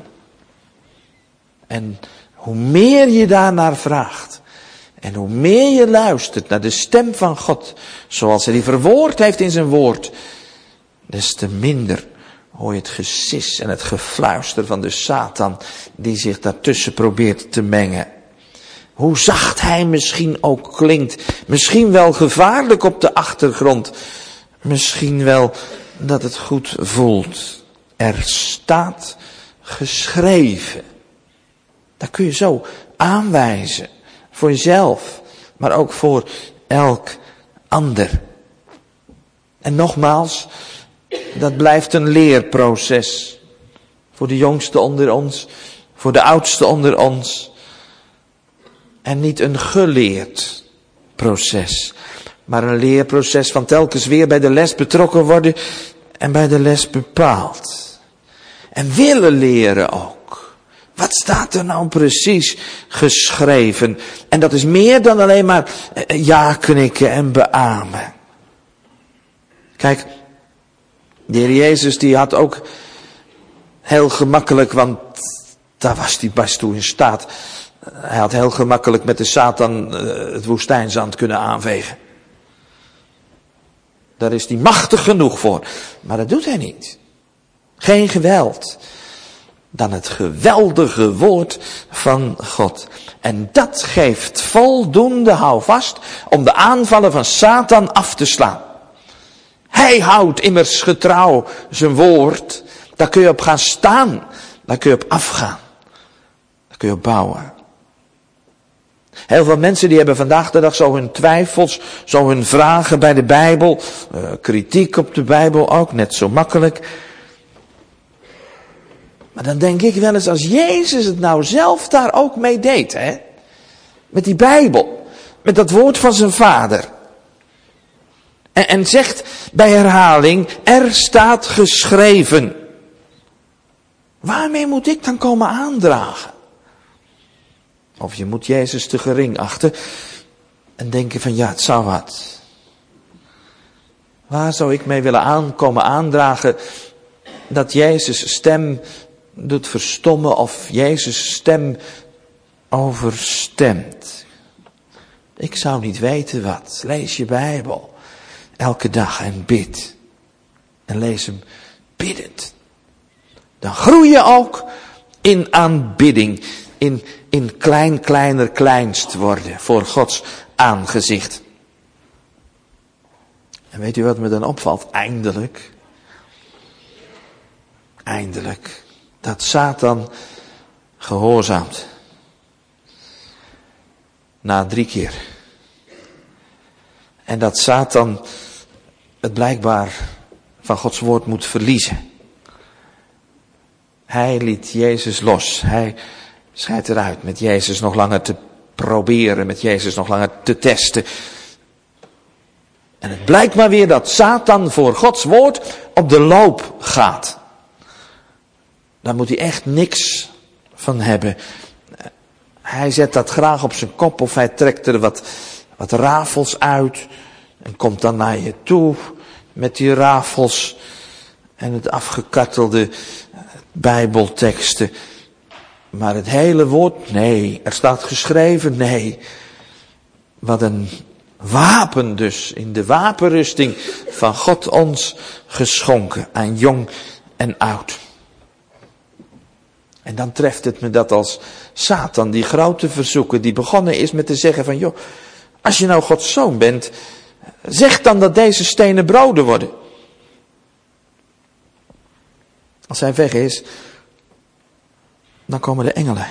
En hoe meer je daarnaar vraagt, en hoe meer je luistert naar de stem van God, zoals hij die verwoord heeft in zijn woord, des te minder hoor je het gesis en het gefluister van de Satan, die zich daartussen probeert te mengen. Hoe zacht hij misschien ook klinkt, misschien wel gevaarlijk op de achtergrond, misschien wel dat het goed voelt. Er staat geschreven. Dat kun je zo aanwijzen. Voor jezelf. Maar ook voor elk ander. En nogmaals. Dat blijft een leerproces. Voor de jongste onder ons. Voor de oudste onder ons. En niet een geleerd proces. Maar een leerproces van telkens weer bij de les betrokken worden. En bij de les bepaald. En willen leren ook. Wat staat er nou precies geschreven? En dat is meer dan alleen maar ja knikken en beamen. Kijk, de Heer Jezus die had ook heel gemakkelijk, want daar was hij best toe in staat. Hij had heel gemakkelijk met de Satan het woestijnzand kunnen aanvegen. Daar is hij machtig genoeg voor. Maar dat doet hij niet. Geen geweld. Dan het geweldige woord van God. En dat geeft voldoende houvast om de aanvallen van Satan af te slaan. Hij houdt immers getrouw zijn woord. Daar kun je op gaan staan. Daar kun je op afgaan. Daar kun je op bouwen. Heel veel mensen die hebben vandaag de dag zo hun twijfels, zo hun vragen bij de Bijbel. Uh, kritiek op de Bijbel ook, net zo makkelijk. Maar dan denk ik wel eens, als Jezus het nou zelf daar ook mee deed, hè? Met die Bijbel, met dat woord van zijn Vader. En, en zegt bij herhaling, er staat geschreven. Waarmee moet ik dan komen aandragen? Of je moet Jezus te gering achten en denken van ja, het zou wat. Waar zou ik mee willen aankomen aandragen dat Jezus' stem doet verstommen of Jezus' stem overstemt? Ik zou niet weten wat. Lees je Bijbel elke dag en bid. En lees hem biddend. Dan groei je ook in aanbidding. In, in klein, kleiner, kleinst worden voor Gods aangezicht. En weet u wat me dan opvalt? Eindelijk. Eindelijk. Dat Satan gehoorzaamt. Na drie keer. En dat Satan het blijkbaar van Gods woord moet verliezen. Hij liet Jezus los. Hij scheidt eruit met Jezus nog langer te proberen. Met Jezus nog langer te testen. En het blijkt maar weer dat Satan voor Gods woord op de loop gaat. Daar moet hij echt niks van hebben. Hij zet dat graag op zijn kop of hij trekt er wat, wat rafels uit. En komt dan naar je toe met die rafels en het afgekartelde Bijbelteksten. Maar het hele woord, nee. Er staat geschreven, nee. Wat een wapen dus, in de wapenrusting van God ons geschonken, aan jong en oud. En dan treft het me dat als Satan, die grote verzoeker, die begonnen is met te zeggen van, joh, als je nou Gods zoon bent, zeg dan dat deze stenen broden worden. Als hij weg is, dan komen de engelen.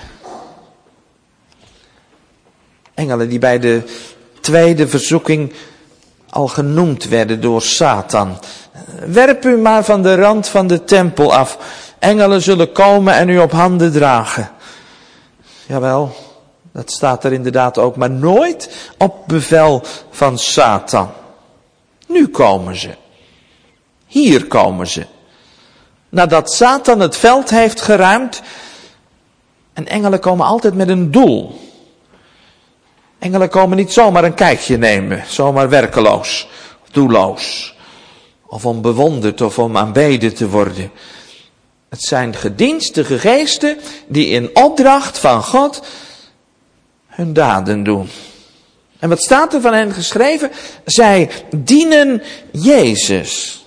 Engelen die bij de tweede verzoeking al genoemd werden door Satan. Werp u maar van de rand van de tempel af. Engelen zullen komen en u op handen dragen. Jawel, dat staat er inderdaad ook, maar nooit op bevel van Satan. Nu komen ze. Hier komen ze. Nadat Satan het veld heeft geruimd. En engelen komen altijd met een doel. Engelen komen niet zomaar een kijkje nemen, zomaar werkeloos, doelloos. Of om bewonderd of om aanbeden te worden. Het zijn gedienstige geesten die in opdracht van God hun daden doen. En wat staat er van hen geschreven? Zij dienen Jezus.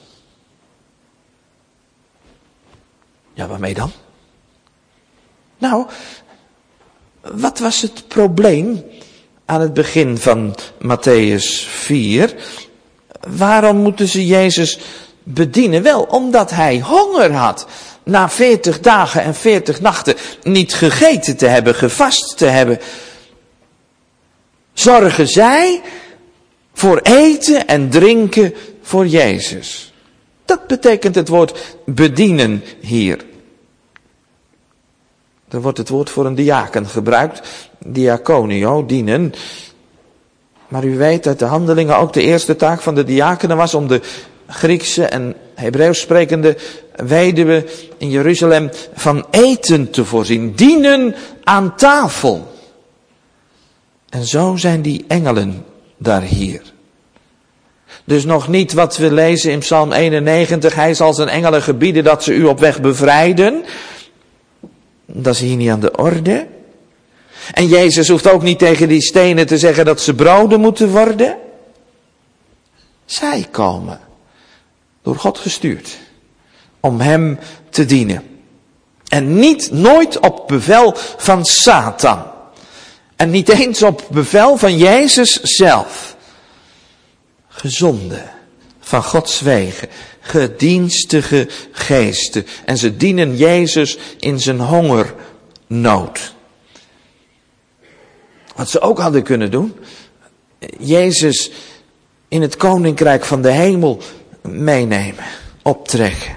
Ja, waarmee dan? Nou, wat was het probleem aan het begin van Mattheüs vier? Waarom moeten ze Jezus bedienen? Wel, omdat hij honger had. Na veertig dagen en veertig nachten niet gegeten te hebben, gevast te hebben. Zorgen zij voor eten en drinken voor Jezus. Dat betekent het woord bedienen hier. Er wordt het woord voor een diaken gebruikt. Diaconio, dienen. Maar u weet dat de handelingen ook de eerste taak van de diakenen was om de Griekse en Hebreeuws sprekende weduwe in Jeruzalem van eten te voorzien. Dienen aan tafel. En zo zijn die engelen daar hier. Dus nog niet wat we lezen in Psalm eenennegentig. Hij zal zijn engelen gebieden dat ze u op weg bevrijden. Dat is hier niet aan de orde. En Jezus hoeft ook niet tegen die stenen te zeggen dat ze broden moeten worden. Zij komen. Door God gestuurd. Om hem te dienen. En niet nooit op bevel van Satan. En niet eens op bevel van Jezus zelf. Gezonden van Gods wegen. Gedienstige geesten. En ze dienen Jezus in zijn hongernood. Wat ze ook hadden kunnen doen. Jezus in het koninkrijk van de hemel meenemen. Optrekken.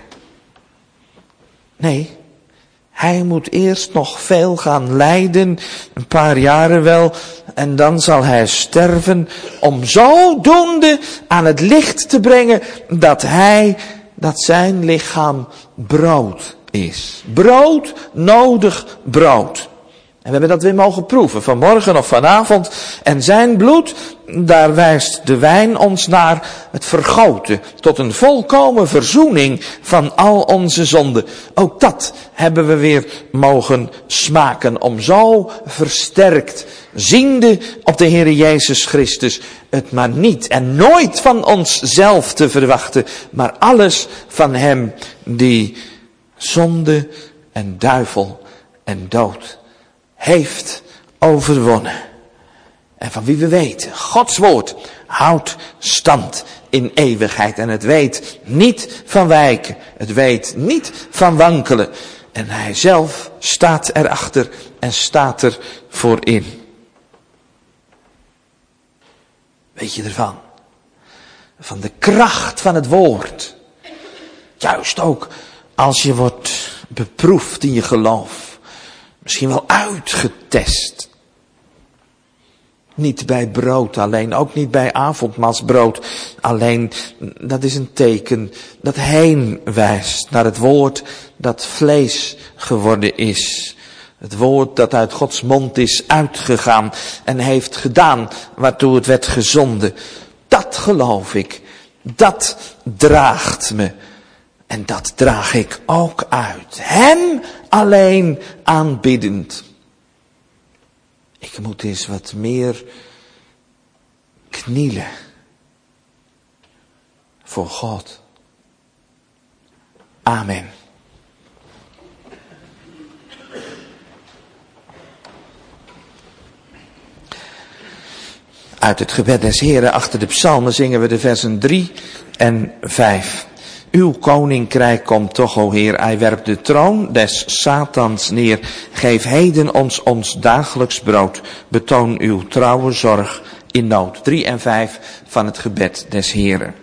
Nee. Hij moet eerst nog veel gaan lijden. Een paar jaren wel. En dan zal hij sterven. Om zodoende aan het licht te brengen. Dat hij, dat zijn lichaam brood is. Brood, nodig brood. En we hebben dat weer mogen proeven, vanmorgen of vanavond. En zijn bloed, daar wijst de wijn ons naar het vergoten. Tot een volkomen verzoening van al onze zonden. Ook dat hebben we weer mogen smaken. Om zo versterkt, ziende op de Heere Jezus Christus, het maar niet en nooit van onszelf te verwachten. Maar alles van hem die zonde en duivel en dood heeft overwonnen. En van wie we weten, Gods woord houdt stand in eeuwigheid. En het weet niet van wijken. Het weet niet van wankelen. En hij zelf staat erachter en staat er voor in. Weet je ervan? Van de kracht van het woord. Juist ook als je wordt beproefd in je geloof. Misschien wel uitgetest. Niet bij brood alleen, ook niet bij avondmaalsbrood alleen. Dat is een teken dat heen wijst naar het woord dat vlees geworden is. Het woord dat uit Gods mond is uitgegaan en heeft gedaan waartoe het werd gezonden. Dat geloof ik, dat draagt me. En dat draag ik ook uit. Hem alleen aanbiddend. Ik moet eens wat meer knielen voor God. Amen. Uit het gebed des Heren achter de psalmen zingen we de versen drie en vijf. Uw koninkrijk komt toch, o Heer, hij werpt de troon des Satans neer. Geef heden ons ons dagelijks brood. Betoon uw trouwe zorg in nood. Drie en vijf van het gebed des Heren.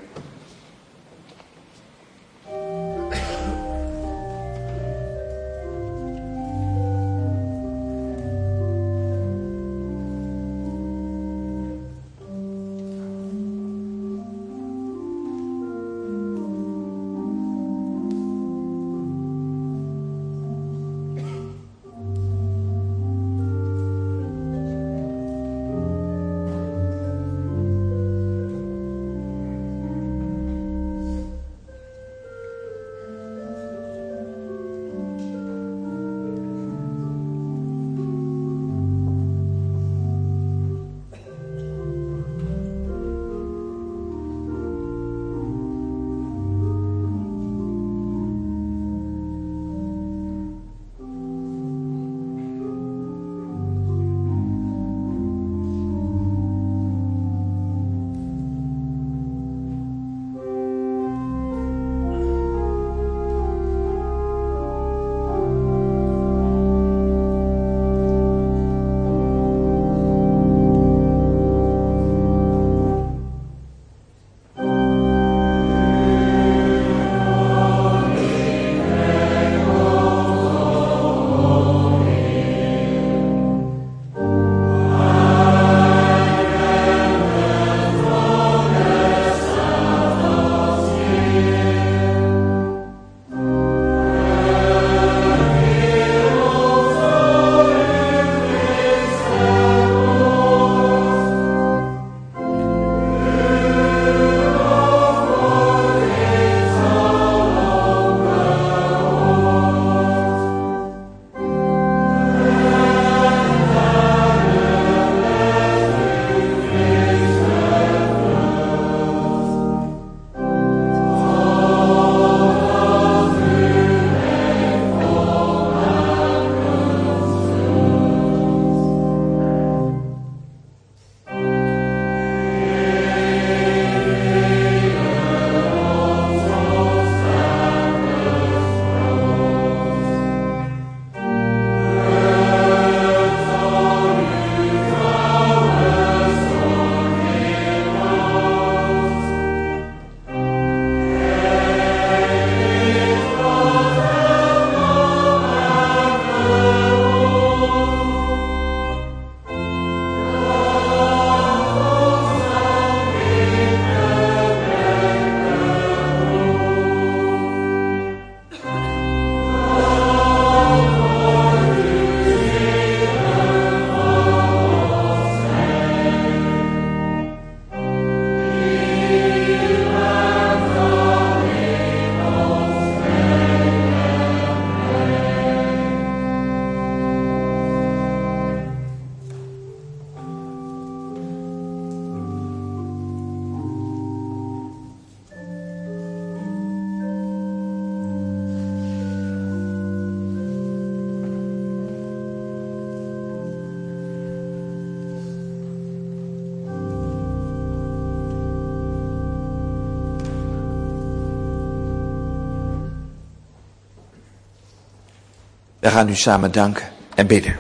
We gaan nu samen danken en bidden.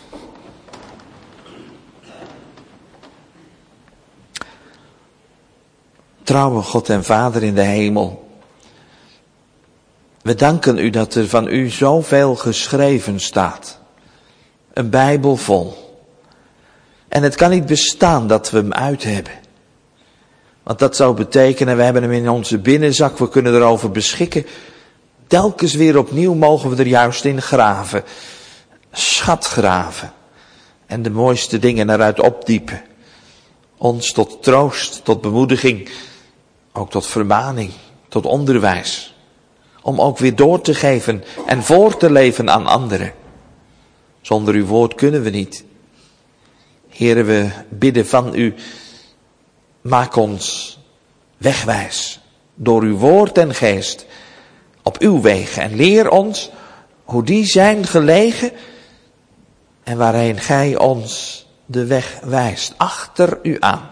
Trouwe God en Vader in de hemel, we danken u dat er van u zoveel geschreven staat. Een Bijbel vol. En het kan niet bestaan dat we hem uit hebben. Want dat zou betekenen, we hebben hem in onze binnenzak, we kunnen erover beschikken. Telkens weer opnieuw mogen we er juist in graven. Schat graven. En de mooiste dingen eruit opdiepen. Ons tot troost, tot bemoediging, ook tot vermaning, tot onderwijs. Om ook weer door te geven en voor te leven aan anderen. Zonder uw woord kunnen we niet. Heren, we bidden van u maak ons wegwijs door uw woord en geest op uw wegen. En leer ons hoe die zijn gelegen en waarheen gij ons de weg wijst. Achter u aan.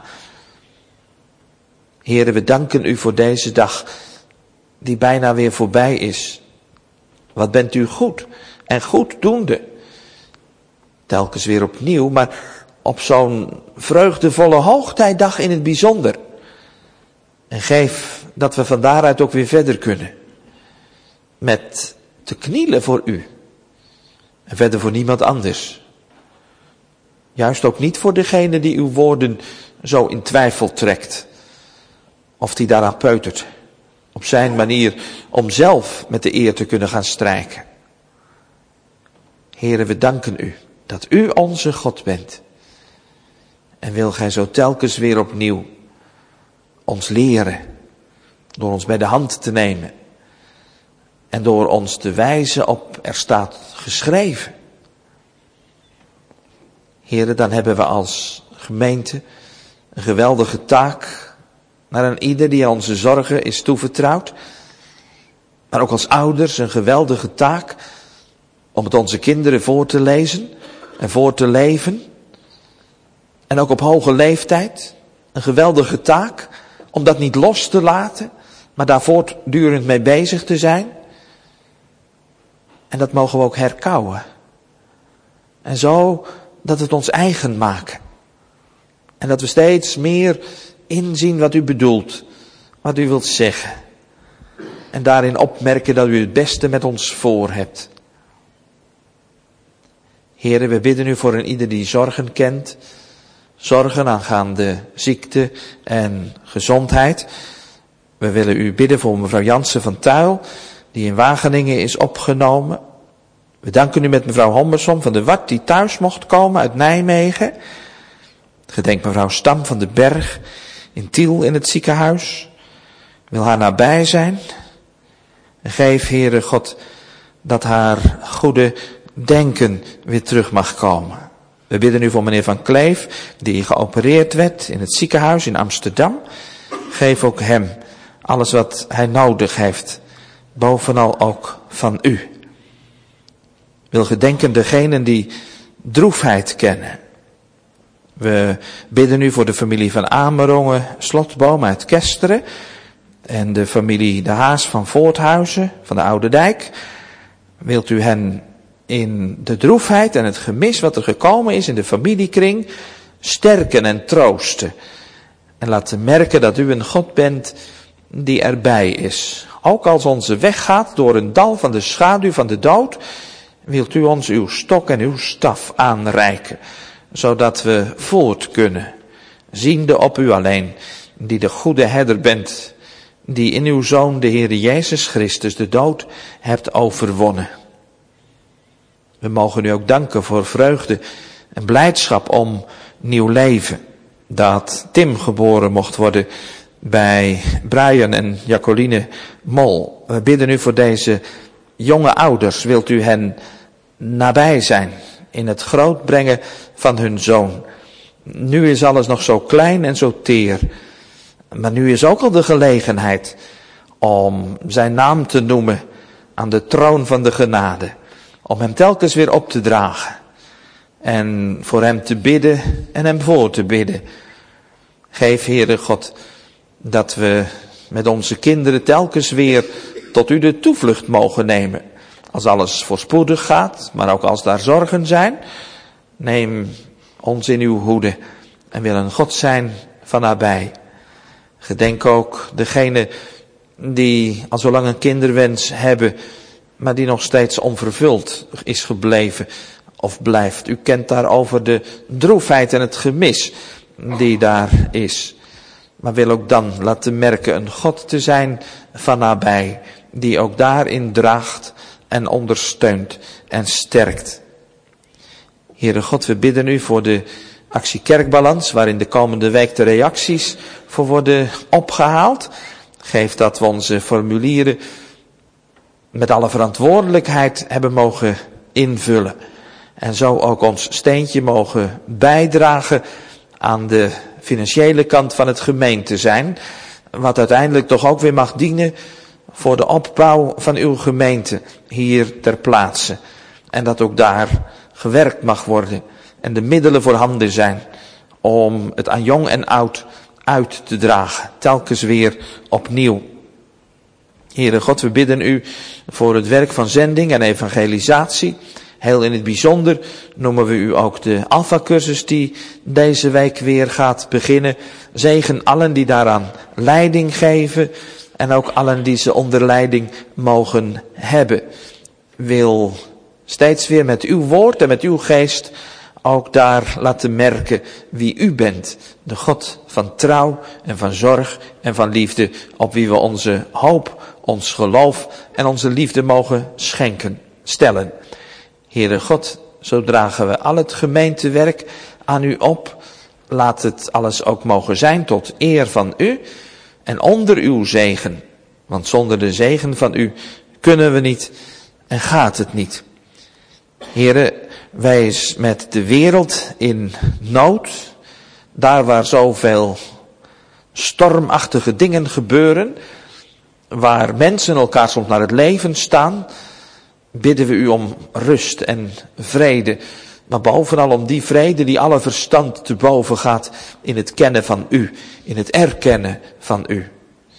Heere, we danken u voor deze dag die bijna weer voorbij is. Wat bent u goed en goeddoende. Telkens weer opnieuw, maar op zo'n vreugdevolle hoogtijdag in het bijzonder. En geef dat we van daaruit ook weer verder kunnen. Met te knielen voor u. En verder voor niemand anders. Juist ook niet voor degene die uw woorden zo in twijfel trekt. Of die daaraan peutert. Op zijn manier om zelf met de eer te kunnen gaan strijken. Heere, we danken u dat u onze God bent. En wil gij zo telkens weer opnieuw ons leren. Door ons bij de hand te nemen. En door ons te wijzen op, er staat geschreven. Heere, dan hebben we als gemeente een geweldige taak naar een ieder die aan onze zorgen is toevertrouwd. Maar ook als ouders een geweldige taak om het onze kinderen voor te lezen en voor te leven. En ook op hoge leeftijd een geweldige taak om dat niet los te laten, maar daar voortdurend mee bezig te zijn. En dat mogen we ook herkauwen. En zo dat het ons eigen maken. En dat we steeds meer inzien wat u bedoelt, wat u wilt zeggen. En daarin opmerken dat u het beste met ons voor hebt. Heere, we bidden u voor een ieder die zorgen kent. Zorgen aangaande ziekte en gezondheid. We willen u bidden voor mevrouw Jansen van Tuil, die in Wageningen is opgenomen. We danken u met mevrouw Hommersom van de Wart, die thuis mocht komen uit Nijmegen. Gedenk mevrouw Stam van de Berg in Tiel in het ziekenhuis. Wil haar nabij zijn. En geef, Heere God, dat haar goede denken weer terug mag komen. We bidden u voor meneer Van Kleef, die geopereerd werd in het ziekenhuis in Amsterdam. Geef ook hem alles wat hij nodig heeft. Bovenal ook van u. Wil gedenken degenen die droefheid kennen. We bidden u voor de familie van Amerongen, Slotboom uit Kesteren. En de familie De Haas van Voorthuizen, van de Oude Dijk. Wilt u hen in de droefheid en het gemis wat er gekomen is in de familiekring sterken en troosten. En laten merken dat u een God bent die erbij is. Ook als onze weg gaat door een dal van de schaduw van de dood, wilt u ons uw stok en uw staf aanreiken, zodat we voort kunnen, ziende op u alleen, die de goede herder bent, die in uw Zoon, de Heere Jezus Christus, de dood hebt overwonnen. We mogen u ook danken voor vreugde en blijdschap om nieuw leven, dat Tim geboren mocht worden bij Brian en Jacqueline Mol. We bidden u voor deze jonge ouders, wilt u hen nabij zijn in het grootbrengen van hun zoon. Nu is alles nog zo klein en zo teer, maar nu is ook al de gelegenheid om zijn naam te noemen aan de troon van de genade. Om hem telkens weer op te dragen. En voor hem te bidden en hem voor te bidden. Geef, Heere God, dat we met onze kinderen telkens weer tot u de toevlucht mogen nemen. Als alles voorspoedig gaat, maar ook als daar zorgen zijn. Neem ons in uw hoede en wil een God zijn van nabij. Gedenk ook degene die al zo lang een kinderwens hebben, maar die nog steeds onvervuld is gebleven of blijft. U kent daarover de droefheid en het gemis die daar is. Maar wil ook dan laten merken een God te zijn van nabij, die ook daarin draagt en ondersteunt en sterkt. Heere God, we bidden u voor de actie Kerkbalans, waarin de komende week de reacties voor worden opgehaald. Geef dat we onze formulieren met alle verantwoordelijkheid hebben mogen invullen. En zo ook ons steentje mogen bijdragen aan de financiële kant van het gemeente zijn, wat uiteindelijk toch ook weer mag dienen voor de opbouw van uw gemeente hier ter plaatse. En dat ook daar gewerkt mag worden en de middelen voorhanden zijn om het aan jong en oud uit te dragen, telkens weer opnieuw. Heere God, we bidden u voor het werk van zending en evangelisatie. Heel in het bijzonder noemen we u ook de Alpha-cursus die deze week weer gaat beginnen. Zegen allen die daaraan leiding geven en ook allen die ze onder leiding mogen hebben. Wil steeds weer met uw woord en met uw geest ook daar laten merken wie u bent. De God van trouw en van zorg en van liefde, op wie we onze hoop, ons geloof en onze liefde mogen schenken, stellen. Heere God, zo dragen we al het gemeentewerk aan u op. Laat het alles ook mogen zijn tot eer van u en onder uw zegen. Want zonder de zegen van u kunnen we niet en gaat het niet. Heere, wees met de wereld in nood, daar waar zoveel stormachtige dingen gebeuren, waar mensen elkaar soms naar het leven staan, bidden we u om rust en vrede, maar bovenal om die vrede die alle verstand te boven gaat in het kennen van u, in het erkennen van u.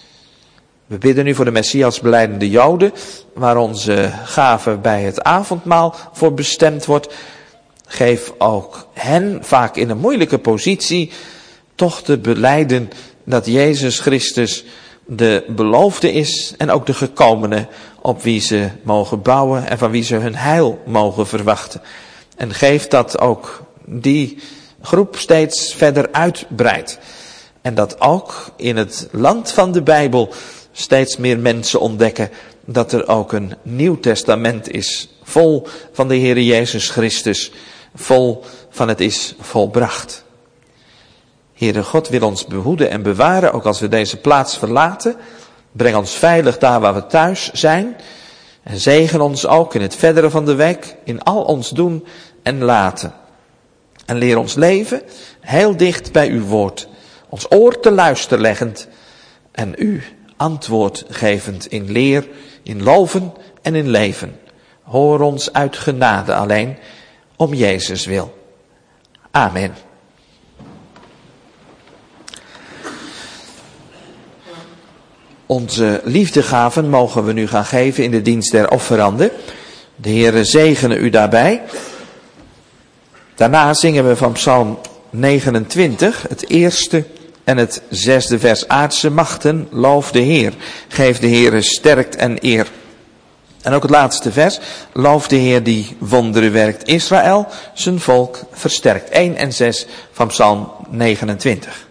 We bidden u voor de Messias belijdende Joden, waar onze gave bij het avondmaal voor bestemd wordt. Geef ook hen, vaak in een moeilijke positie, toch te belijden dat Jezus Christus de beloofde is en ook de gekomene op wie ze mogen bouwen en van wie ze hun heil mogen verwachten. En geef dat ook die groep steeds verder uitbreidt. En dat ook in het land van de Bijbel steeds meer mensen ontdekken dat er ook een Nieuw Testament is, vol van de Heere Jezus Christus, vol van het is volbracht. Heere God wil ons behoeden en bewaren, ook als we deze plaats verlaten. Breng ons veilig daar waar we thuis zijn. En zegen ons ook in het verdere van de week, in al ons doen en laten. En leer ons leven heel dicht bij uw woord, ons oor te luisteren leggend en u antwoord gevend in leer, in loven en in leven. Hoor ons uit genade alleen, om Jezus wil. Amen. Onze liefdegaven mogen we nu gaan geven in de dienst der offeranden. De Heere zegene u daarbij. Daarna zingen we van Psalm negenentwintig, het eerste en het zesde vers. Aardse machten, loof de Heer. Geef de Heere sterkt en eer. En ook het laatste vers. Loof de Heer die wonderen werkt. Israël, zijn volk, versterkt. één en zes van Psalm negenentwintig.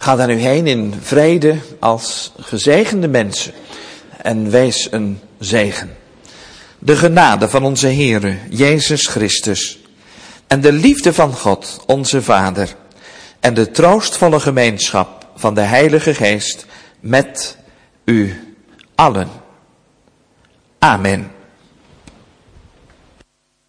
Ga daar nu heen in vrede als gezegende mensen en wees een zegen. De genade van onze Heere Jezus Christus en de liefde van God, onze Vader, en de troostvolle gemeenschap van de Heilige Geest met u allen. Amen.